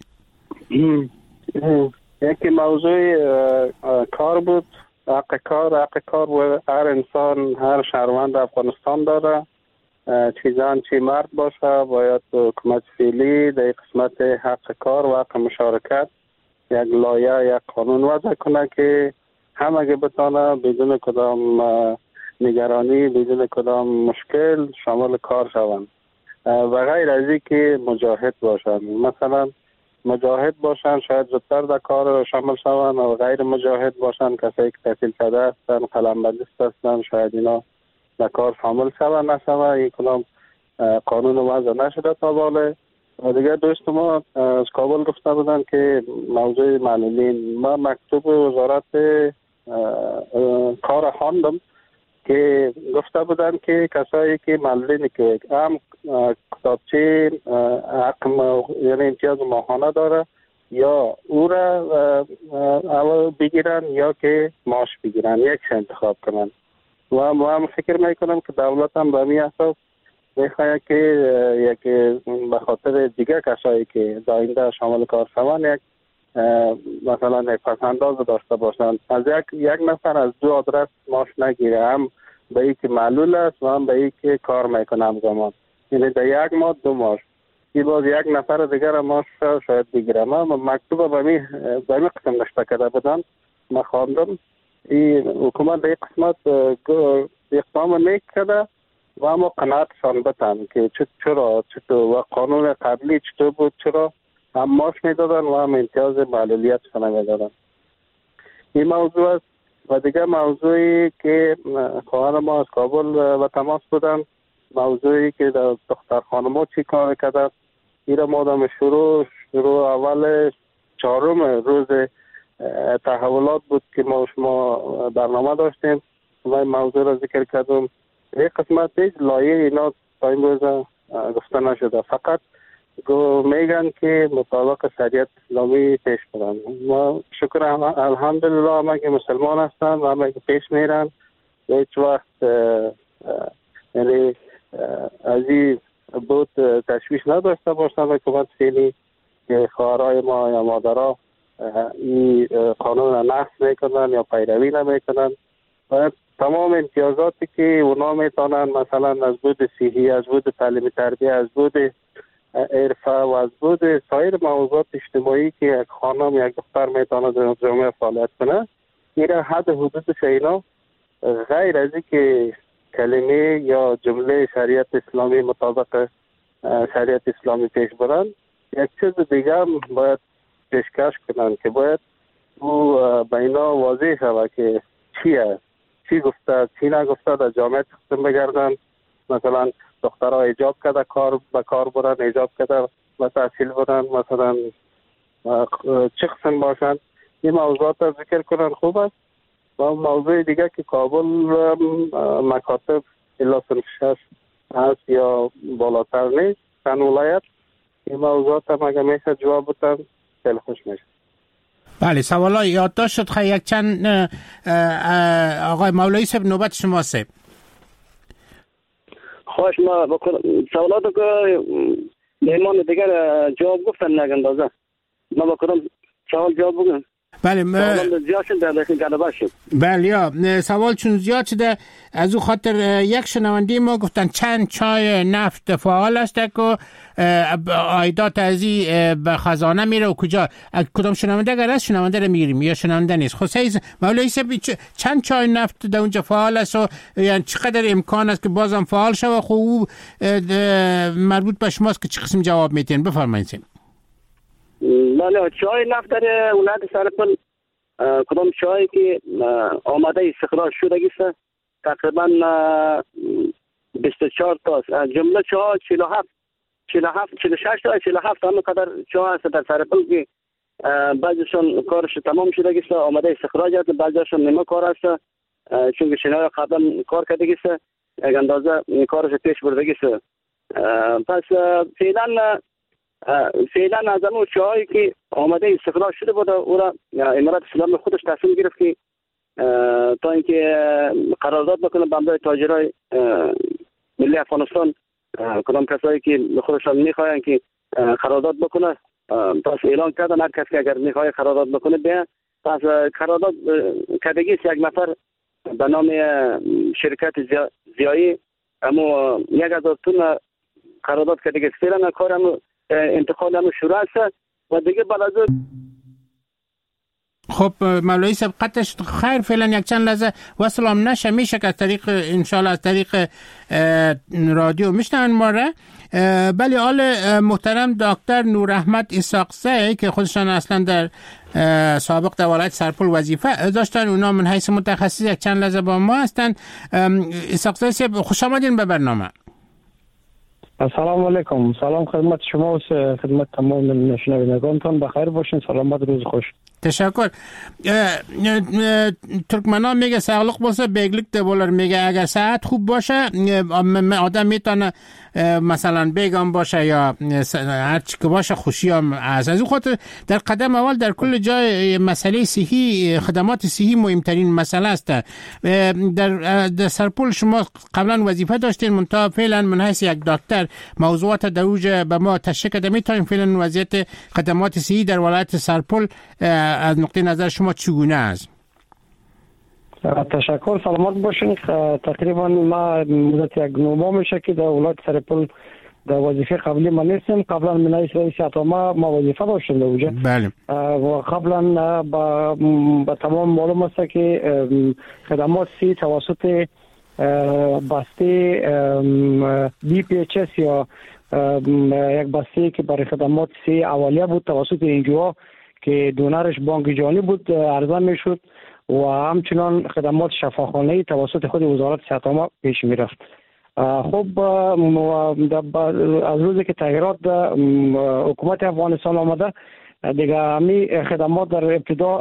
یکی موضوع کار بود، حق کار حق کار و هر انسان هر شهروند افغانستان داره، چیزان چی مرد باشه باید حکومت فعلی در قسمت حق کار و حق مشارکت یک لایحه یک قانون وضع کنه که همه بتانه بدون کدام نگرانی بدون کدام مشکل شامل کار شوند و غیر از این که مجاهد باشن. مثلا مجاهد باشن شاید زودتر در کار شامل شوند و غیر مجاهد باشن کسایی که تحصیل کرده هستن قلمبندیست هستن شاید اینا در کار شامل شوه نشوه. این کدام قانون وضع نشده تا باله. و دیگه دوست ما از کابل گفته بودن که موضوع معلولین، ما مکتوب وزارت کار خواندم که گفته بودن که کسایی که معلولین که هم کتابچه حق یعنی امتیاز ماهانه داره یا او را اول بگیرن یا که معاش بگیرن، یک انتخاب کنن. و ما هم فکر میکنم که دولت هم به می اساس میخواد که یک به خاطر دیگه کسایی که داینده شامل کار شوند یک مثلا یک پسنداز داشته باشند، از یک یک نفر از دو آدرس معاش نگیره، هم به ای که معلول است و هم به ای که کار میکنه همزمان، یعنی در یک ماه دو معاش. این باز یک نفر دیگر ما شاید بگیرم. ما مکتوب به می به می قسم نشته کرده بودن، ما خواندم این حکومت به قسمت اقدام نیک کرده و اما قناعتشان بتن که چرا چطور و قانون قبلی چطور بود، چرا هم معاش میدادن و هم امتیاز معلولیتشان میدادن. این موضوع است. و دیگه موضوعی که خواهر ما از کابل و تماس بودن، موضوعی که در دختر خانم‌ها چی کار کرده، این را ما دم شروع شروع اول چهارم روز تحولات بود که ما شما برنامه داشتیم و این موضوع را ذکر کردم. یک قسمت هیچ لایه اینا تا این روز گفته نشده، فقط میگن که مطابق شریعت اسلامی پیش برن. ما شکر الحمدلله همه که مسلمان هستن و همه که پیش میرن، هیچ وقت یعنی از این بود تشویش نداشته باشن حکومت فعلی که خواهرای ما یا مادرها این قانون را نقض میکنن یا پیروی نمیکنن و تمام امتیازاتی که اونا میتونن مثلا از بود صحی، از بود تعلیم تربیه، از بود عرفه و از بود سایر موضوعات اجتماعی که یک خانم یک دختر میتونه در جامعه فعالیت کنه، این حد حدودش اینا غیر از که کلمه یا جمله شریعت اسلامی مطابق شریعت اسلامی پیش برن، یک چیز دیگه هم باید پیشکش کنن که باید او به اینا واضح شود که چیه، چی گفته چی نگفته، در جامعه قسم بگردن. مثلا دخترها ایجاب کرده کار به کار برن، ایجاب کرده و تحصیل برن، مثلا چه قسم باشن، این موضوعات را ذکر کنن خوب است. و موضوع دیگه که کابل مکاتب الا صنف شش هست یا بالاتر نیست، چند ولایت، این موضوعات هم اگر میشه جواب بودن خیلی خوش میشه. بله، سوالا یادداشت شد. خیلی یک چند آقای مولایی صاحب نوبت شما صاحب. خوش ما بکنم سوالاتو که مهمان دیگر جواب گفتن نگندازه، ما بکنم سوال جواب بگم. بله م... زیاد شده لیکن گلبه شد. بله یا سوال چون زیاد شده از او خاطر یک شنونده ما گفتن چند چای نفت فعال است که عایدات از این به خزانه میره و کجا کدام شنونده اگر از شنونده رو میگیریم یا شنونده نیست. خصوصا مولایی صاحب چند چای نفت در اونجا فعال است و یعنی چقدر امکان است که بازم فعال شود؟ خب مربوط به شماست که چه قسم جواب میتین، بفرمایید. بله، چای نفت در ولایت سرپل کدام چایی که آماده استخراج شده است تقریبا بیست و چهار تا است، جمله چای چهل و هفت چهل و هفت چهل و شش تا چهل و هفت همه قدر چای است در سرپل که بعضیشون کارش تمام شده است، آماده استخراج است، بعضیشون نیمه کار است چون که شنای قبلا کار کرده است، یک اندازه کارش پیش برده است. پس فعلا فعلا از اون چایی که آماده استخراج شده بود او را امارات اسلامی خودش تصمیم گرفت که تا اینکه قرارداد بکنه با همراه تاجرای ملی افغانستان، کدام کسایی که خودشان میخواین که قرارداد بکنه، پس اعلان کردن هر کسی اگر میخواد قرارداد بکنه بیا. پس قرارداد کردگی است یک نفر به نام شرکت زیایی اما یک هزار تن قرارداد کردگی است. فعلا کارم انتقال هم شروع است و دیگه بعد از خب مولایی صاحب قطعش خیر فعلا یک چند لحظه وصل هم نشه، میشه که از طریق انشالله از طریق رادیو میشنن ما را. بله آل محترم دکتر نور احمد اسحاقزی که خودشان اصلا در سابق در ولایت سرپل وظیفه داشتن، اونا من حیث متخصص یک چند لحظه با ما هستن. اسحاقزی صاحب خوش آمدین به برنامه. السلام علیکم. سلام خدمت شما و خدمت تمام شنوندگانتان. بخیر باشین، سلامت، روز خوش. تشکر. ترکمنان میگه ساغلق باشه بیگلیک دبولر، میگه اگر صحت خوب باشه آدم میتونه مثلا بیگم باشه یا هر چی که باشه خوشی هم از از خاطر در قدم اول در کل جای مسئله صحی، خدمات صحی مهمترین مسئله است. در, در سرپل شما قبلا وظیفه داشتین، منتها فعلا من حیث یک دکتر موضوعات در اوج به ما تشریح کرده، میتونیم فعلا وضعیت خدمات صحی در ولایت سرپل از نقطه نظر شما چگونه است؟ تشکر، سلامت باشین. تقریبا ما مدت یک نو ماه میشه که در ولایت سرپل در وظیفه قبلی ما نیستیم. قبلا من رئیس اتما ما وظیفه داشتیم در اونجا. بله. و قبلا با با تمام معلوم است که خدمات سی توسط بسته بی پی اچ اس یا یک بسته که برای خدمات سی اولیه بود توسط اینجا که دونرش بانک جهانی بود عرضه میشد و همچنان خدمات شفاخانه‌ای توسط خود وزارت صحت عامه پیش میرفت. خب از روزی که تغییرات حکومت افغانستان آمده دیگه همی خدمات در ابتدا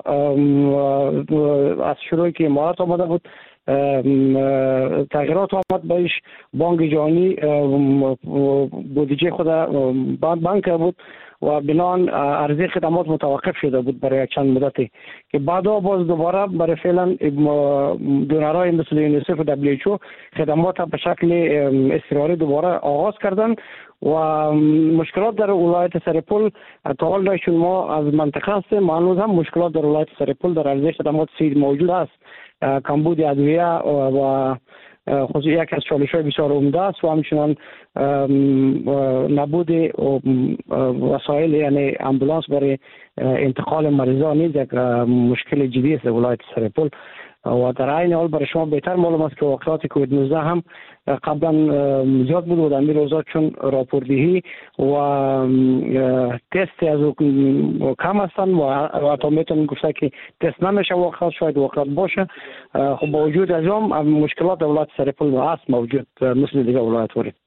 از شروعی که امارات آمده بود تغییرات آمد بهش. بانک جهانی بودجه خود بانک بود و بنان عرضه خدمات متوقف شده بود برای چند مدتی که بعدا باز دوباره برای فعلا دونرهای مثل یونیسف و دبلیو اچ او خدمات به شکل اضطراری دوباره آغاز کردن و مشکلات در ولایت سرپل تا حال چون ما از منطقه هستیم هنوز هم مشکلات در ولایت سرپل در عرضه خدمات سید موجود است. کمبود ادویه و خصوصی یک از چالش‌های بسیار عمده است و همچنان نبود وسایل یعنی امبولانس برای انتقال مریضان نیز یک مشکل جدی است در ولایت سرپل و در عین حال برای شما بهتر معلوم است که واقعات کووید نوزده هم قبلا زیاد بود و در این روزا چون راپوردهی و تست از کم هستند و حتی میتونم گفته که تست نمیشه واقعات شاید واقعات باشه. خب با وجود از هم مشکلات در ولایت سرپل هست موجود مثل دیگه ولایت وری.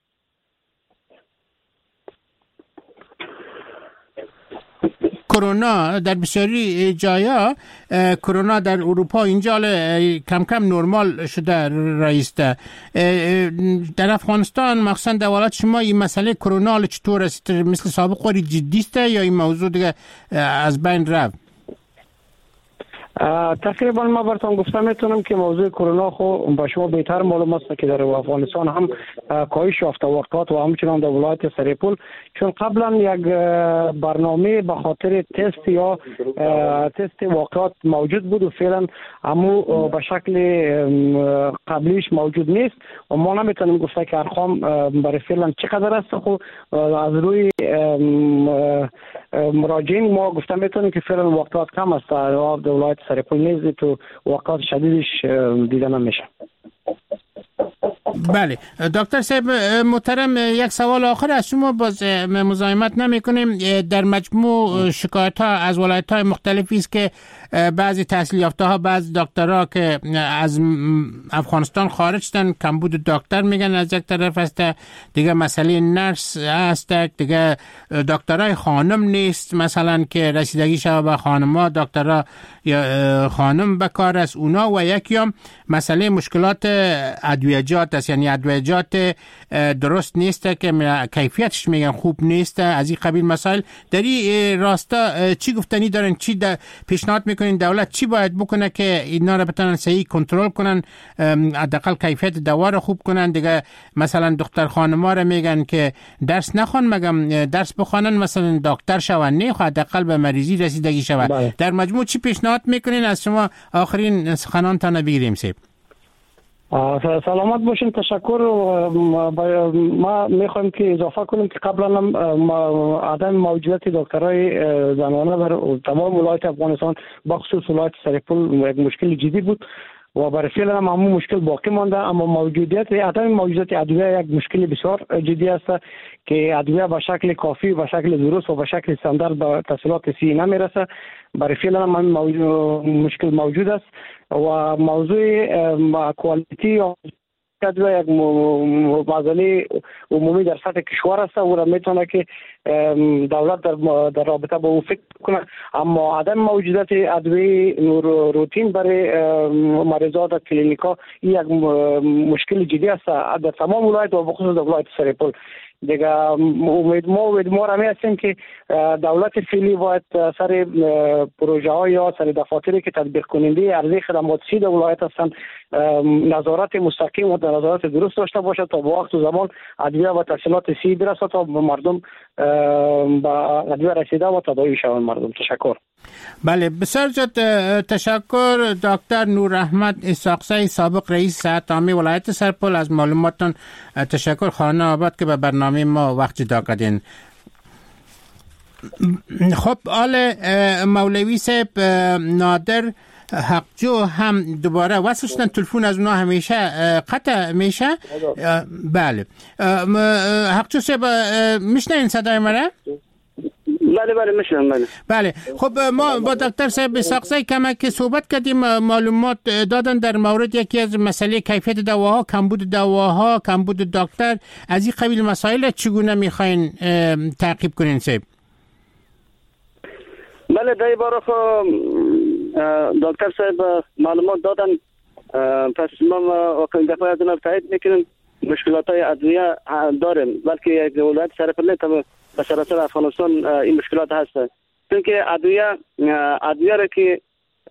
کرونا در بسیاری جایا کرونا در اروپا اینجا کم کم نرمال شده رئیس ده. در افغانستان مخصوصا دولت شما این مسئله کرونا چطور است؟ مثل سابق وری جدی است یا این موضوع دیگه از بین رفت؟ تقریبا ما براتون گفتم میتونم که موضوع کرونا خو با شما بهتر معلوم است که در افغانستان هم کاهش یافته وقات و همچنان در ولایت سرپل چون قبلا یک برنامه به خاطر تست یا تست واقعات موجود بود و فعلا همو به شکل قبلیش موجود نیست و ما نمیتونیم گفته که ارقام برای فعلا چقدر است. خو از روی مراجعین ما گفته میتونیم که فعلا واقعات کم است در ولایت سرپل نیز تو واقعات شدیدش دیده نمیشه. بله دکتر صاحب محترم یک سوال آخر از شما باز مزاحمت نمی کنیم. در مجموع شکایت ها از ولایت های مختلفی است که بعضی تحصیل یافته ها بعضی دکترها که از افغانستان خارج شدن کمبود دکتر میگن از یک طرف است، دیگه مسئله نرس است، دیگه دکترای خانم نیست مثلا که رسیدگی شود به خانم‌ها دکترها یا خانم بکار است اونا و یکی هم مسئله مشکلات ادویجات است یعنی ادویجات درست نیست که کیفیتش میگن خوب نیست از این قبیل مسائل. در این راستا چی گفتنی دارن؟ چی پیشنهاد میکنین دولت چی باید بکنه که اینا رو بتونن صحیح کنترل کنن حداقل کیفیت دوا رو خوب کنن؟ دیگه مثلا دختر خانم‌ها رو میگن که درس نخوان مگم درس بخوانن مثلا دکتر شون نه حداقل به مریضی رسیدگی شود. بله. در مجموع چی پیشنهاد میکنین؟ از شما آخرین سخنانتان بگیریم سیب. سلامت باشین. تشکر. ما میخوایم که اضافه کنیم که قبلا هم عدم موجودیت دکترای زنانه در تمام ولایت افغانستان بخصوص ولایت سرپل یک مشکل جدی بود و برای فعلا هم همون مشکل باقی مانده، اما موجودیت عدم موجودیت ادویه یک مشکل بسیار جدی است که ادویه به شکل کافی و شکل درست و به شکل استاندارد به تحصیلات سی نمیرسه. برای فعلا هم مشکل موجود است و موضوع کوالیتی ادویه یک مسئله عمومی در سطح کشور است و میتونه که دولت در در رابطه با او فکر کنه، اما عدم موجودیت ادویه روتین برای مریضات کلینیکا یک مشکل جدی است در تمام ولایت و بخصوص در ولایت سرپل. دیگه امید ما امید ما رمی هستیم که دولت فعلی باید سر پروژه ها یا سر دفاتری که تطبیق کننده عرضه خدمات سی در ولایت هستند نظارت مستقیم و نظارت درست داشته باشد تا با وقت و زمان ادویه و تحصیلات سی برسد تا مردم با ادویه رسیده و تداوی شوند مردم. تشکر. بله بسیار زیاد تشکر دکتر نور احمد اسحاقزی سابق رئیس صحت عامه ولایت سرپل از معلوماتتان. تشکر خانه آباد که به برنامه ما وقت جدا کردین. خب آل مولوی صاحب نادر حقجو هم دوباره وصلشتن، تلفن از اونا همیشه قطع میشه. بله حقجو صاحب میشنین صدای مرا؟ بله بله میشنم. بله بله خب ما با دکتر صاحب اسحاقزی کمک صحبت کردیم، معلومات دادن در مورد یکی از مسئله کیفیت دواها، کمبود دواها، کمبود دکتر. از این قبیل مسائل چگونه میخواین تعقیب کنین صاحب؟ بله در باره دکتر صاحب معلومات دادن، پس ما واقعا دفعه از اون تایید میکنیم مشکلات های ادویه داریم، بلکه یک ولایت سرپل نیست، به سراسر افغانستان این مشکلات هست. چون که ادویه ادویه را که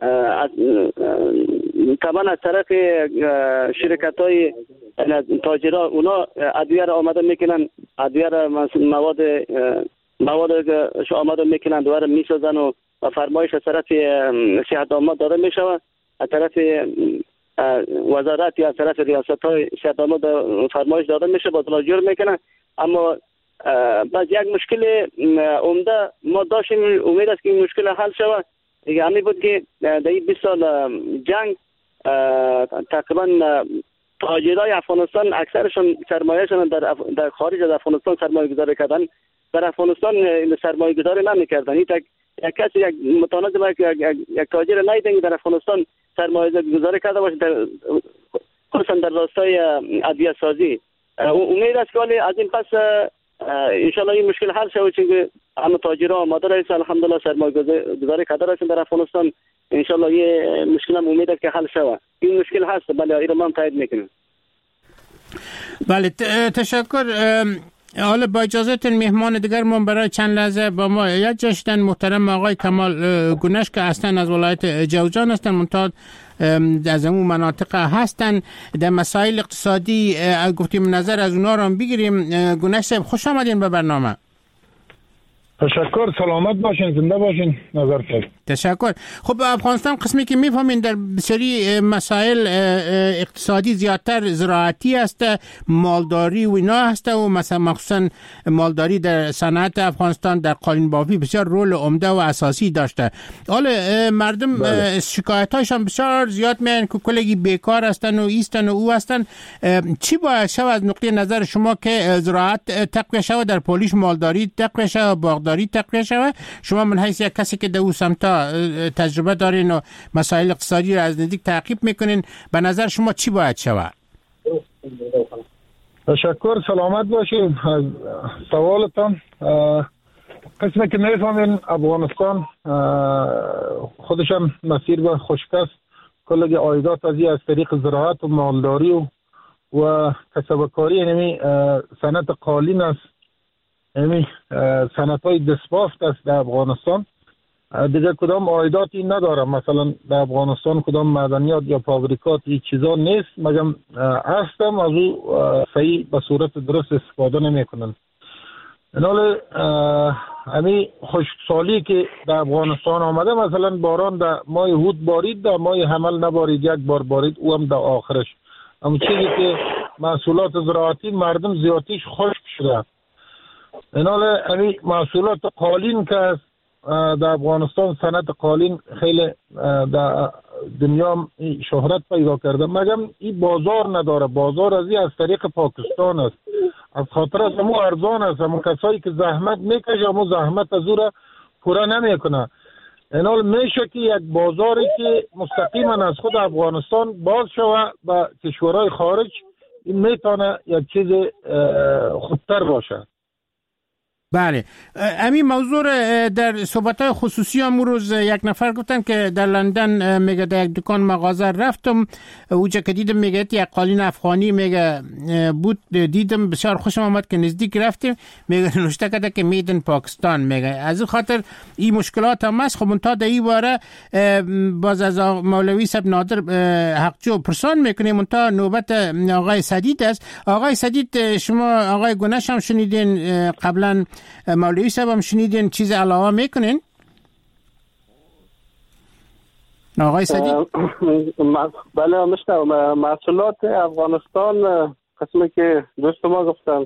طبعا از طرف شرکت های تاجرها اونا ادویه را آمده میکنن، ادویه را مواد مواد که آمده میکنن دوباره میسازن و فرمایش از طرف صحت عامه داده میشود، از طرف وزارت یا از طرف ریاست های صحت عامه فرمایش داده میشه، با تلاجر میکنن. اما بعد یک مشکل عمده ما داشتیم، امید است که این مشکل حل شود. همین بود که در این بیست سال جنگ تقریبا تاجرای افغانستان اکثرشون سرمایه‌شون در اف... در خارج از افغانستان سرمایه گذاری کردن، در افغانستان سرمایه گذاری نمی‌کردن. این یک کسی یک متناسب یک, یک, یک تاجر نیدن در افغانستان سرمایه گذاری کرده باشه، در خصوصا در راستای ادویه سازی. امید است که ولی از این پس ان شاء الله این مشکل حل شود، چون همه تاجرها آماده هستند الحمدلله سرمایه گذاری کرده هستند در افغانستان. ان شاء الله یه مشکل هم امید است که حل شود. این مشکل هست، بله این ما هم تایید میکنیم. بله تشکر. حالا با اجازهتون مهمان دیگر ما برای چند لحظه با ما یک جاشتن محترم آقای کمال گونش که اصلا از ولایت جوزجان هستن، منتها از اون مناطق هستن. در مسائل اقتصادی گفتیم نظر از اونا رو بگیریم. گونش صاحب خوش آمدین به برنامه. تشکر، سلامت باشین، زنده باشین. نظر کرد. تشکر. خب افغانستان قسمی که میفهمین در بسیاری مسائل اقتصادی زیادتر زراعتی است، مالداری و اینا هست و مثلا مخصوصا مالداری در صنعت افغانستان در قالین بافی بسیار رول عمده و اساسی داشته. حالا مردم شکایت هاشون بسیار زیاد میان که کلگی بیکار هستن و ایستن و او هستن. چی باید شود از نقطه نظر شما که زراعت تقویت شود، در پولیش مالداری تقویت شود، باغداری تقویت شود؟ شما من حیث یک کسی که در او سمتا تجربه دارین و مسائل اقتصادی را از نزدیک تعقیب میکنین، به نظر شما چی باید شود؟ تشکر، سلامت باشید. از سوالتان قسمی که میفهمین افغانستان خودشان مسیر به خشک است، کلگی عایدات از از طریق زراعت و مالداری و و کسبکاری، یعنی صنعت قالین است، یعنی صنعت های دستبافت است در افغانستان. دیگه کدام عایداتی نداره، مثلا در افغانستان کدام معدنیات یا فابریکات این چیزا نیست، مگم هستم از او صحیح به صورت درست استفاده نمی کنن. اینال همی خشکسالی که در افغانستان آمده، مثلا باران در ماه هود بارید، در ماه حمل نبارید، یک بار بارید، او هم در آخرش. اما چیزی که محصولات زراعتی مردم زیادیش خشک شده. اینال همی محصولات قالین که در افغانستان صنعت قالین خیلی در دنیا شهرت پیدا کرده، مگم این بازار نداره. بازار از این از طریق پاکستان است، از خاطر از همون ارزان است. همون کسایی که زحمت میکشه همون زحمت از او را پورا نمیکنه. اینال میشه که یک بازاری که مستقیما از خود افغانستان باز شود به کشورهای خارج، این میتونه یک چیز خوبتر باشه. بله، همین موضوع در صحبت‌های خصوصی امروز یک نفر گفتن که در لندن میگه در یک دکان مغازه رفتم، اوجا که دیدم میگه یک قالین افغانی میگه بود، دیدم بسیار خوشم آمد که نزدیک رفتیم، میگه نوشته کرده که میدن پاکستان. میگه از این خاطر این مشکلات هم است. خب تا در این باره باز از مولوی صاحب نادر حقجو پرسان میکنیم، تا نوبت آقای سدید است. آقای سدید، شما آقای گونش هم شنیدین، قبلا مولوی صاحب هم شنیدین، چیز علاوه میکنین؟ آقای سدی؟ بله مشتم محصولات افغانستان قسمی که دوست ما گفتن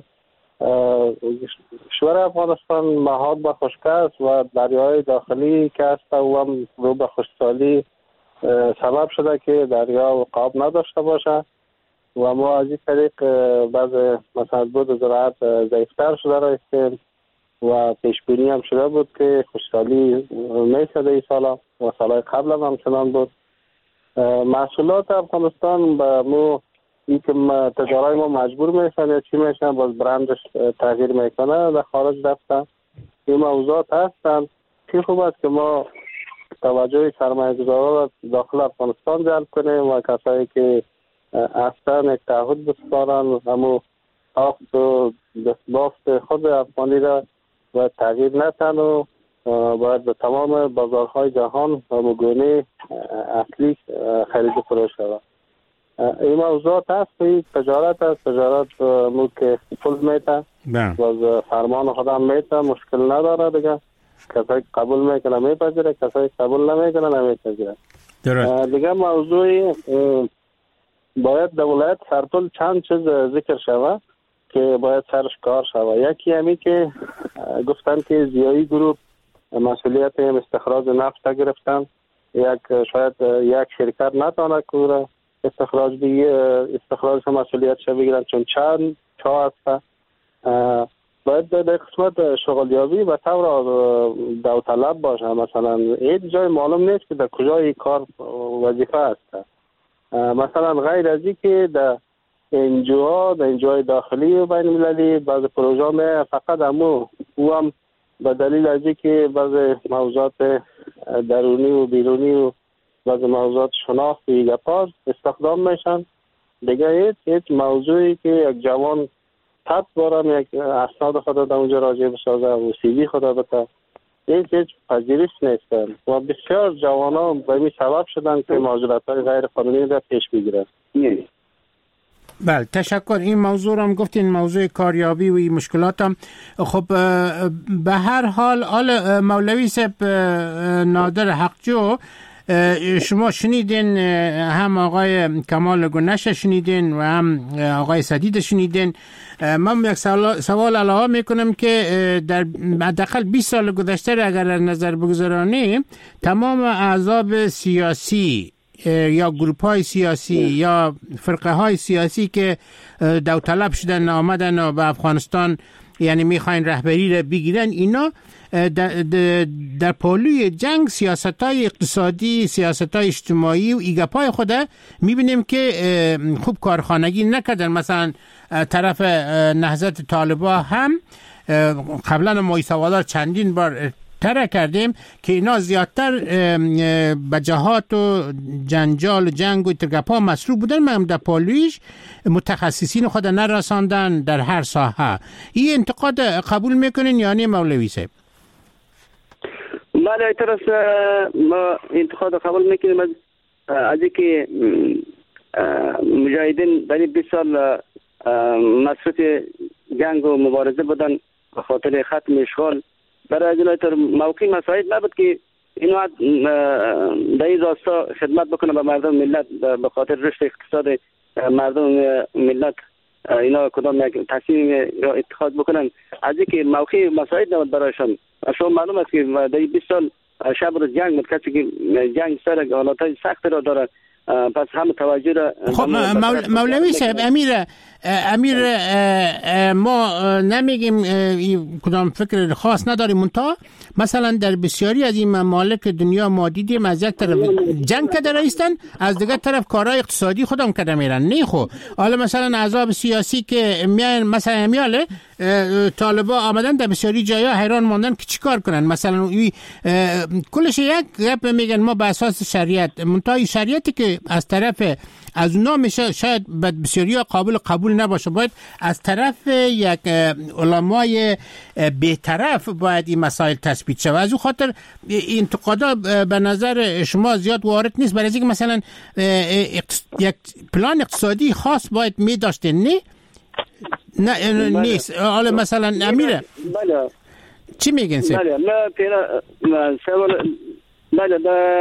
کشور افغانستان محاط به خشکی است و دریای داخلی که است و هم رو به خشکسالی سبب شده که دریا قاب نداشته باشه و ما از این طریق بعض مثلا بود زراعت ضعیفتر شده رایستیم و پیشبینی هم شده بود که خشکسالی میسده این سالا و سالهای قبل هم همچنان بود. محصولات افغانستان به مو این که تجارای ما مجبور میشن یا چی میشن باز برندش تغییر میکنه در خارج رفتن. این موضوعات هستن که خوب است که ما توجه سرمایه گذاران را داخل افغانستان جلب کنیم و کسایی که اصلا یک تعهد بسپارن همو آفت و دستبافت خود افغانی را و تغییر نتن و باید به تمام بازارهای جهان همو گونه اصلی خرید و فروش شود. این موضوعات هست این تجارت هست تجارت مو که پول میته باز فرمان خودم میته مشکل نداره دیگه کسایی قبول میکنه میپذیره کسایی قبول نمیکنه نمیپذیره. دیگه موضوعی باید در ولایت سرپل چند چیز ذکر شوه که باید سرش کار شوه. یکی همی که گفتن که زیایی گروپ مسئولیت استخراج نفت گرفتن یک شاید یک شرکت نتانه که استخراج دیگه استخراج مسئولیتش بگیرن چون چند چا هست. باید در قسمت شغلیابی و طور داوطلب باشه مثلا این جای معلوم نیست که در کجای کار وظیفه هست. مثلا غیر از این که در انجوها در انجوهای داخلی و بین المللی بعض پروژه می فقط همو او هم به دلیل از این که بعض موضوعات درونی و بیرونی و بعض موضوعات شناخت و گپاز استخدام میشن دیگه هیچ هیچ موضوعی که یک جوان تب بارم یک اسناد خدا در اونجا راجع بسازه و سیوی خدا بده هیچ هیچ پذیرش نیستن و بسیار جوان ها به این سبب شدن که مهاجرت های غیر قانونی را پیش بگیرن. بله تشکر. این موضوع هم گفتین موضوع کاریابی و این مشکلات هم خب به هر حال آل مولوی صاحب نادر حقجو شما شنیدین هم آقای کمال گنش شنیدین و هم آقای سدید شنیدین. من یک سوال علاوه میکنم که در حداقل بیست سال گذشته اگر نظر بگذارانیم تمام احزاب سیاسی یا گروپ های سیاسی یا فرقه های سیاسی که داوطلب شدن آمدن و به افغانستان یعنی میخواین رهبری را بگیرن اینا در, در پالوی جنگ سیاست های اقتصادی سیاست های اجتماعی و ایگپای خود میبینیم که خوب کارخانگی نکردن. مثلا طرف نهضت طالبا هم قبلا ما سوالات چندین بار تره کردیم که اینا زیادتر به جهات و جنجال و جنگ و ترگپا مصروف بودن من در پالویش متخصصین خود نرساندن در هر ساحه. این انتقاد قبول میکنین یعنی مولوی صاحب؟ بله ایترس ما انتقاد قبول میکنیم از از که مجاهدین در بیست سال مصروف جنگ و مبارزه بودن به خاطر ختم اشغال. برای جلوتر موقعی مساعد نبود که اینو در این راستا خدمت بکنه به مردم ملت به خاطر رشد اقتصاد مردم ملت اینا کدام یک تصمیم یا اتخاذ بکنن از اینکه موقعی مساعد نبود برایشان. شما معلوم است که در بیست سال شب روز جنگ بود کسی که جنگ سر حالاتهای سخت را داره پس هم توجه را خب مول... مولوی صاحب امیر امیر ما نمیگیم کدام فکر خاص نداریم منتها مثلا در بسیاری از این ممالک دنیا ما دیدیم از یک طرف جنگ کده رایستن از دیگر طرف کارهای اقتصادی خودم کده میرن. نه خب حالا مثلا احزاب سیاسی که میان مثلا امیاله طالبا آمدن در بسیاری جایا حیران ماندن که چیکار کنن. مثلا کلش یک گپ میگن ما به اساس شریعت منتها شریعتی که از طرف از اونا میشه شاید بسیاری قابل قبول نباشه باید از طرف یک علمای بی‌طرف باید این مسائل تثبیت شه و از اون خاطر انتقادا به نظر شما زیاد وارد نیست برای اینکه مثلا یک پلان اقتصادی خاص باید می داشته نه نه نیست. حالا مثلا امیره چی میگن سه؟ بله نه پیرا سوال بله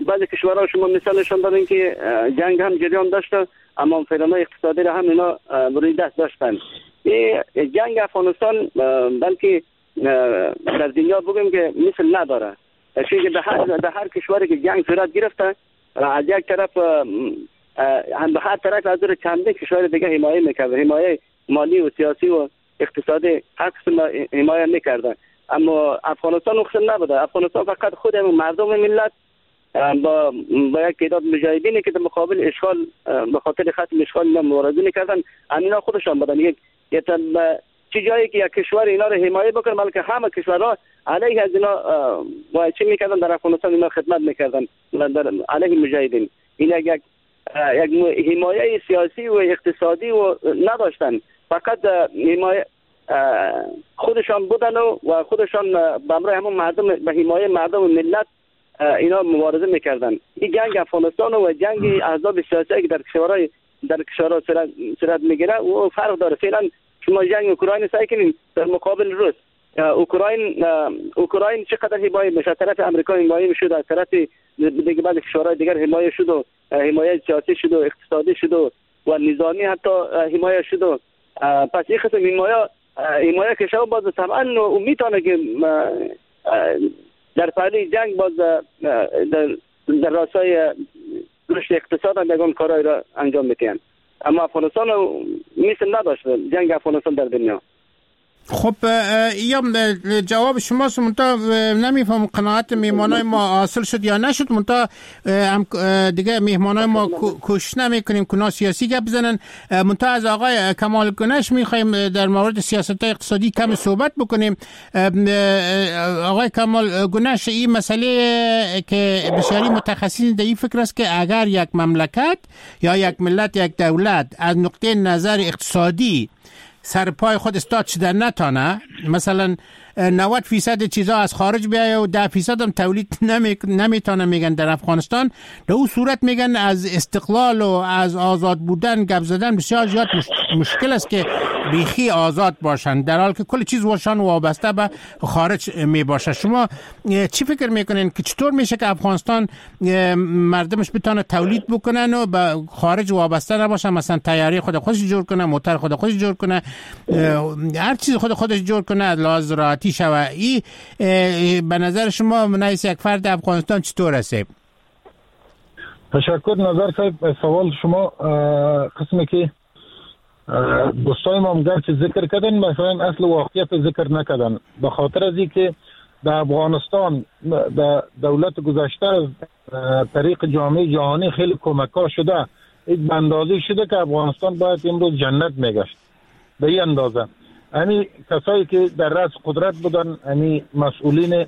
بعضی کشورها شما مثالشان دارین که جنگ هم جریان داشته اما فعلا اقتصادی را هم اینا روی دست داشتن. جنگ افغانستان بلکه در دنیا بگیم که مثل نداره، چون در هر در هر کشوری که جنگ صورت گرفته از یک طرف هم به هر طرف از در چندین کشور دیگه حمایت میکرده، حمایت مالی و سیاسی و اقتصادی هر قسم حمایت میکرده. اما افغانستان اصلا نبوده. افغانستان فقط خود مردم ملت با با یک تعداد مجاهدینی که در مقابل اشغال به خاطر ختم اشغال اینا مبارزه میکردن، اینا خودشان بودن. یک چه جایی که یک کشور اینا رو حمایت بکنه، بلکه همه کشورها علیه از اینا با چی میکردن در افغانستان اینا خدمت میکردن در علیه مجاهدین. این یک یک حمایت سیاسی و اقتصادی و نداشتن، فقط حمایت خودشان بودن و خودشان به همراه همون مردم به حمایت مردم و ملت اینا مبارزه میکردن. این جنگ افغانستان و جنگ احزاب سیاسی که در کشورهای در کشورها صورت میگیره و فرق داره. فعلا شما جنگ اوکراین سعی کنین در مقابل روس، اوکراین اوکراین چقدر حمایت میشه، طرف امریکا حمایت میشد، از طرف دیگه بعضی کشورهای دیگر حمایت شد و حمایت سیاسی شد و اقتصادی شد و نظامی حتی حمایت شد. و پس این قسم حمایت حمایت کشور باز طبعا و میتونه که در پهلوی جنگ باز در در راستای رشد اقتصاد هم یگان کارهای را انجام میتین. اما افغانستان مثل نداشته جنگ افغانستان در دنیا. خب یا جواب شما منتها نمیفهم قناعت میهمانای ما حاصل شد یا نشد. منتها دیگه میهمانای ما کوشش نمیکنیم کنا سیاسی گپ بزنن. منتها از آقای کمال گنش میخوایم در مورد سیاست اقتصادی کم صحبت بکنیم. آقای کمال گنش، این مسئله که بسیاری متخصصین در این فکر است که اگر یک مملکت یا یک ملت یک دولت از نقطه نظر اقتصادی سر پای خود استاد شده نتانه، مثلا نود فیصد چیزا از خارج بیایه و ده فیصد هم تولید نمی... نمیتونه میگن در افغانستان، در اون صورت میگن از استقلال و از آزاد بودن گپ زدن بسیار زیاد مش... مشکل است که بیخی آزاد باشن، در حال که کل چیز واشان وابسته به خارج می باشه. شما چی فکر میکنین که چطور میشه که افغانستان مردمش بتونه تولید بکنن و به خارج وابسته نباشن؟ مثلا تیاری خود خودش جور کنه، موتور خود خودش جور کنه، هر چیز خود خودش جور کنه از لحاظ زراعتی شوه. ای به نظر شما منایس یک فرد افغانستان چطور است؟ تشکر نظر صاحب. سوال شما قسمی که دوستای ما مگر که ذکر کردن مثلا اصل واقعیت ذکر نکردن، به خاطر از این که در افغانستان در دولت گذشته از طریق جامعه جهانی خیلی کمک ها شده، یک اندازه شده که افغانستان باید امروز جنت میگشت. به این اندازه یعنی کسایی که در رأس قدرت بودن، یعنی مسئولین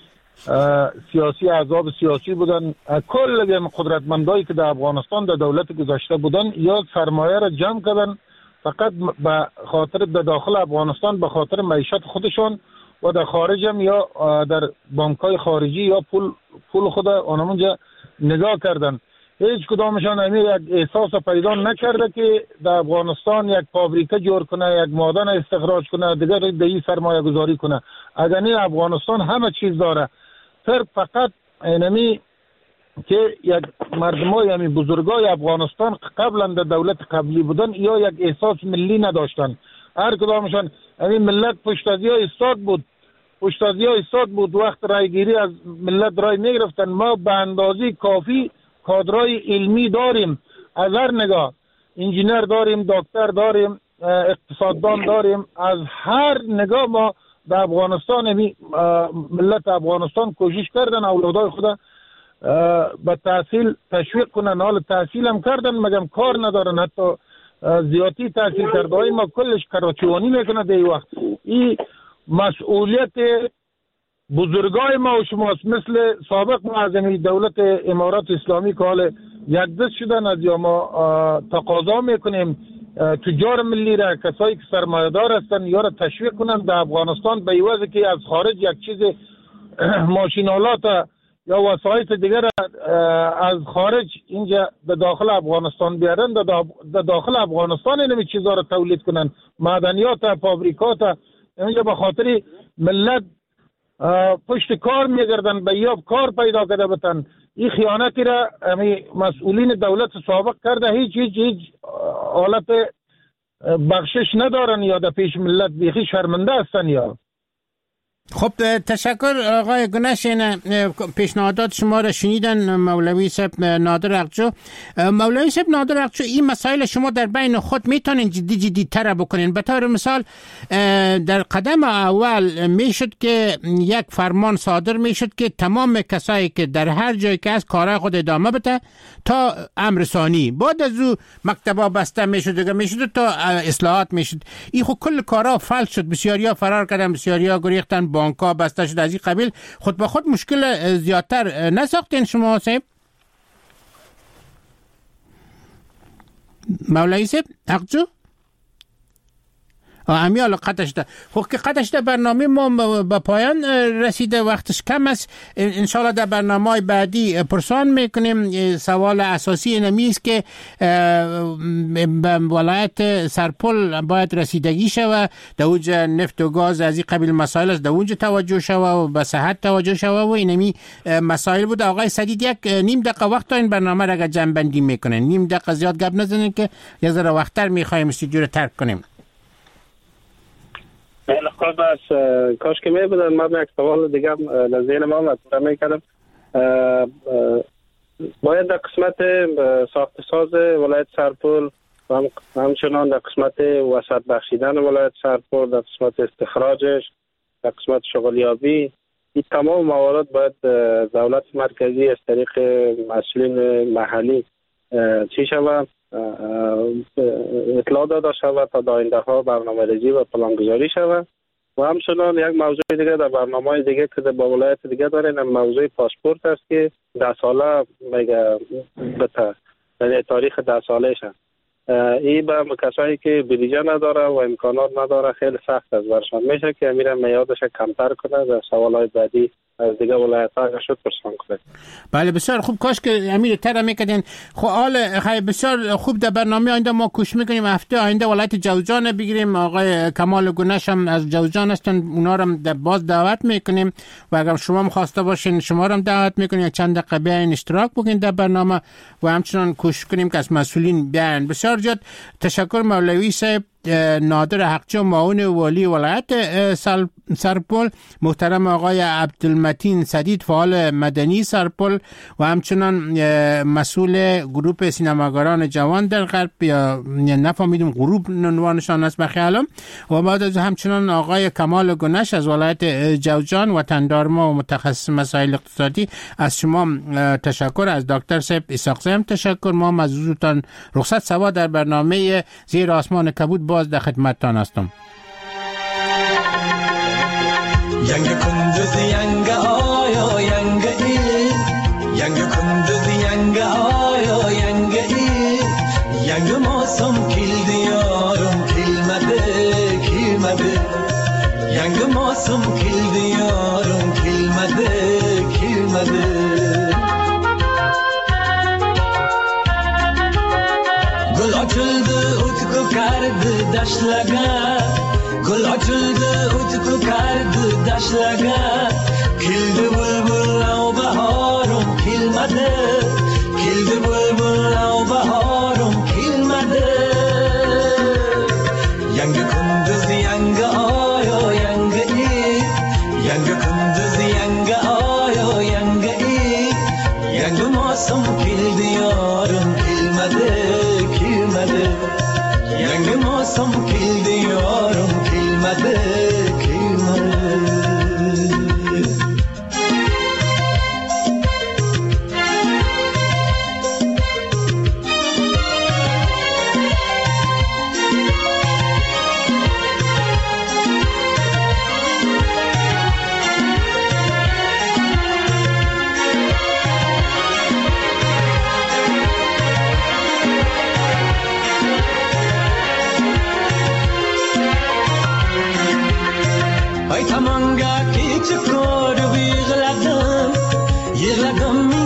سیاسی، احزاب سیاسی بودن، کل قدرتمندایی که در افغانستان در دولت گذشته بودن یا سرمایه را جمع کردن فقط به خاطر در داخل افغانستان به خاطر معیشت خودشان و در خارج هم یا در بانک‌های خارجی یا پول پول خود آنمونجا نگاه کردن. هیچ کدامشان همین یک احساس پیدا نکرده که در افغانستان یک فابریکه جور کنه، یک معدن استخراج کنه، دیگر در این سرمایه گذاری کنه. اگر این افغانستان همه چیز داره، فرق فقط اینمی که یک مردمای همین بزرگای افغانستان قبلا در دولت قبلی بودن یا یک احساس ملی نداشتن. هر کدامشان همین ملت پشتازی ها استاد بود پشتازی ها استاد بود وقت رایگیری از ملت رای نگرفتن. ما به اندازه کافی کادرای علمی داریم، از هر نگاه انجینر داریم، دکتر داریم، اقتصاددان داریم، از هر نگاه ما در افغانستان همین ملت افغانستان کوشش کردن اولادای خود به تحصیل تشویق کنن. حال تحصیل هم کردن مگم کار ندارن، حتی زیادی تحصیل کرده های ما کلش کراچوانی میکنه در این وقت. این مسئولیت بزرگای ما و شماست، مثل سابق معظمی دولت امارات اسلامی که حال یک دست شدن از یا ما تقاضا میکنیم تجار ملی را، کسایی که سرمایه‌دار هستن یا را تشویق کنن در افغانستان به عوض که از خارج یک چیز ماشینالات یا وسایط دیگر از خارج اینجا در داخل افغانستان بیارن، در داخل افغانستان این چیزا را تولید کنن، معدنیات، فابریکات. اینجا به خاطر ملت پشت کار میگردن به یاب کار پیدا کرده بتن. این خیانتی را امی مسئولین دولت سابق کرده، هیچ هیچ هیچ حالت بخشش ندارن یا در پیش ملت بیخی شرمنده هستن. یا خب تشکر آقای گنش. پیشنهادات شما را شنیدن مولوی صاحب نادر اقجو. مولوی صاحب نادر اقجو، این مسائل شما در بین خود میتونین جدی جدی تر بکنین. به طور مثال در قدم اول میشد که یک فرمان صادر میشد که تمام کسایی که در هر جای که از کارهای خود ادامه بده تا امر ثانی، بعد از او مکتبا بسته میشد دیگه میشد تا اصلاحات میشد. این خب کل کارها فلج شد، بسیاریا فرار کردن، بسیاریا گریختن، بانک‌ها بسته شد. از این قبیل خود به خود مشکل زیادتر نساختین شما صاحب؟ مولوی صاحب اقجو امیال قطعش ده. خب که قطعش ده برنامه ما به پایان رسیده، وقتش کم است. انشاءالله در برنامه بعدی پرسان میکنیم. سوال اساسی اینمی است که به ولایت سرپل باید رسیدگی شوه، در اونجا نفت و گاز از این قبیل مسائل است، در اونجا توجه شوه و به صحت توجه شوه و اینمی مسائل بود. آقای سدید یک نیم دقیقه وقت تا این برنامه را جمع بندی میکنن. نیم دقیقه زیاد گپ نزنین که یک ذره وقتتر میخوایم استودیو رو ترک کنیم. خب بس کاش که می بودن من یک سوال دیگه لذین ما مطرح میکردم. باید در قسمت ساخت ساز ولایت سرپل و همچنان در قسمت وسعت بخشیدن ولایت سرپل، در قسمت استخراجش، در قسمت شغلیابی، این تمام موارد باید دولت مرکزی از طریق مسئولین محلی چی شود اطلاع داده شود تا در آینده ها برنامه ریزی و پلانگذاری شود. و همچنان یک موضوع دیگه در برنامه دیگه که در ولایت دیگه دارین، موضوع پاسپورت است که ده ساله میگه بتا یعنی تاریخ ده ساله شد. این به کسایی که بودجه نداره و امکانات نداره خیلی سخت از برشان میشه که امیرم میادش کمتر کنه. در سوالای بعدی از دیگه ولایت ها شد پرسان کنه. بله بسیار خوب، کاش که امیر تر میکردین. خب حال خیلی بسیار خوب. در برنامه آینده ما کوشش میکنیم هفته آینده ولایت جوزجان بگیریم. آقای کمال گنش هم از جوزجان هستن، اونا رو هم باز دعوت میکنیم و اگر شما هم خواسته باشین شما رو هم دعوت میکنیم یک چند دقیقه بیاین اشتراک بکنین در برنامه و همچنان کوشش کنیم که از مسئولین بیان. بسیار زیاد تشکر مولوی صاحب نادر اقجو، معاون والی ولایت سرپل، محترم آقای عبدالمتین سدید فعال مدنی سرپل و همچنان مسئول گروه سینماگران جوان در غرب، یا نفهمیدم گروه عنوانشان است بخیالم، و بعد از همچنان آقای کمال گنش از ولایت جوزجان وطندار ما و متخصص مسائل اقتصادی. از شما تشکر، از دکتر صاحب اسحاق صاحب تشکر. ما از حضورتان رخصت سوا در برنامه زیر آسمان کبود باز در خدمتتان هستم. ینگ کندوز ینگ آیا ینگ ای ینگ کندوز ینگ آیا ینگ ای ینگ ماسم کل دیارم کلمده کلمده ینگ ماسم کل دیارم کلمده کلمده گل açıldı utku kardı daşlaga gul açıldı utku kardı daşlaga kildi bulbul av baharım kilmedi kildi bulbul av baharım kilmedi yangi kunduz yangi ayo yangi i yangi kunduz yangi ayo yangi i yangi masum kildi yarım kilmedi yangi mosam kildi yorum kilmadi kilmadi Tamanga kichkor yig'ladim yig'ladim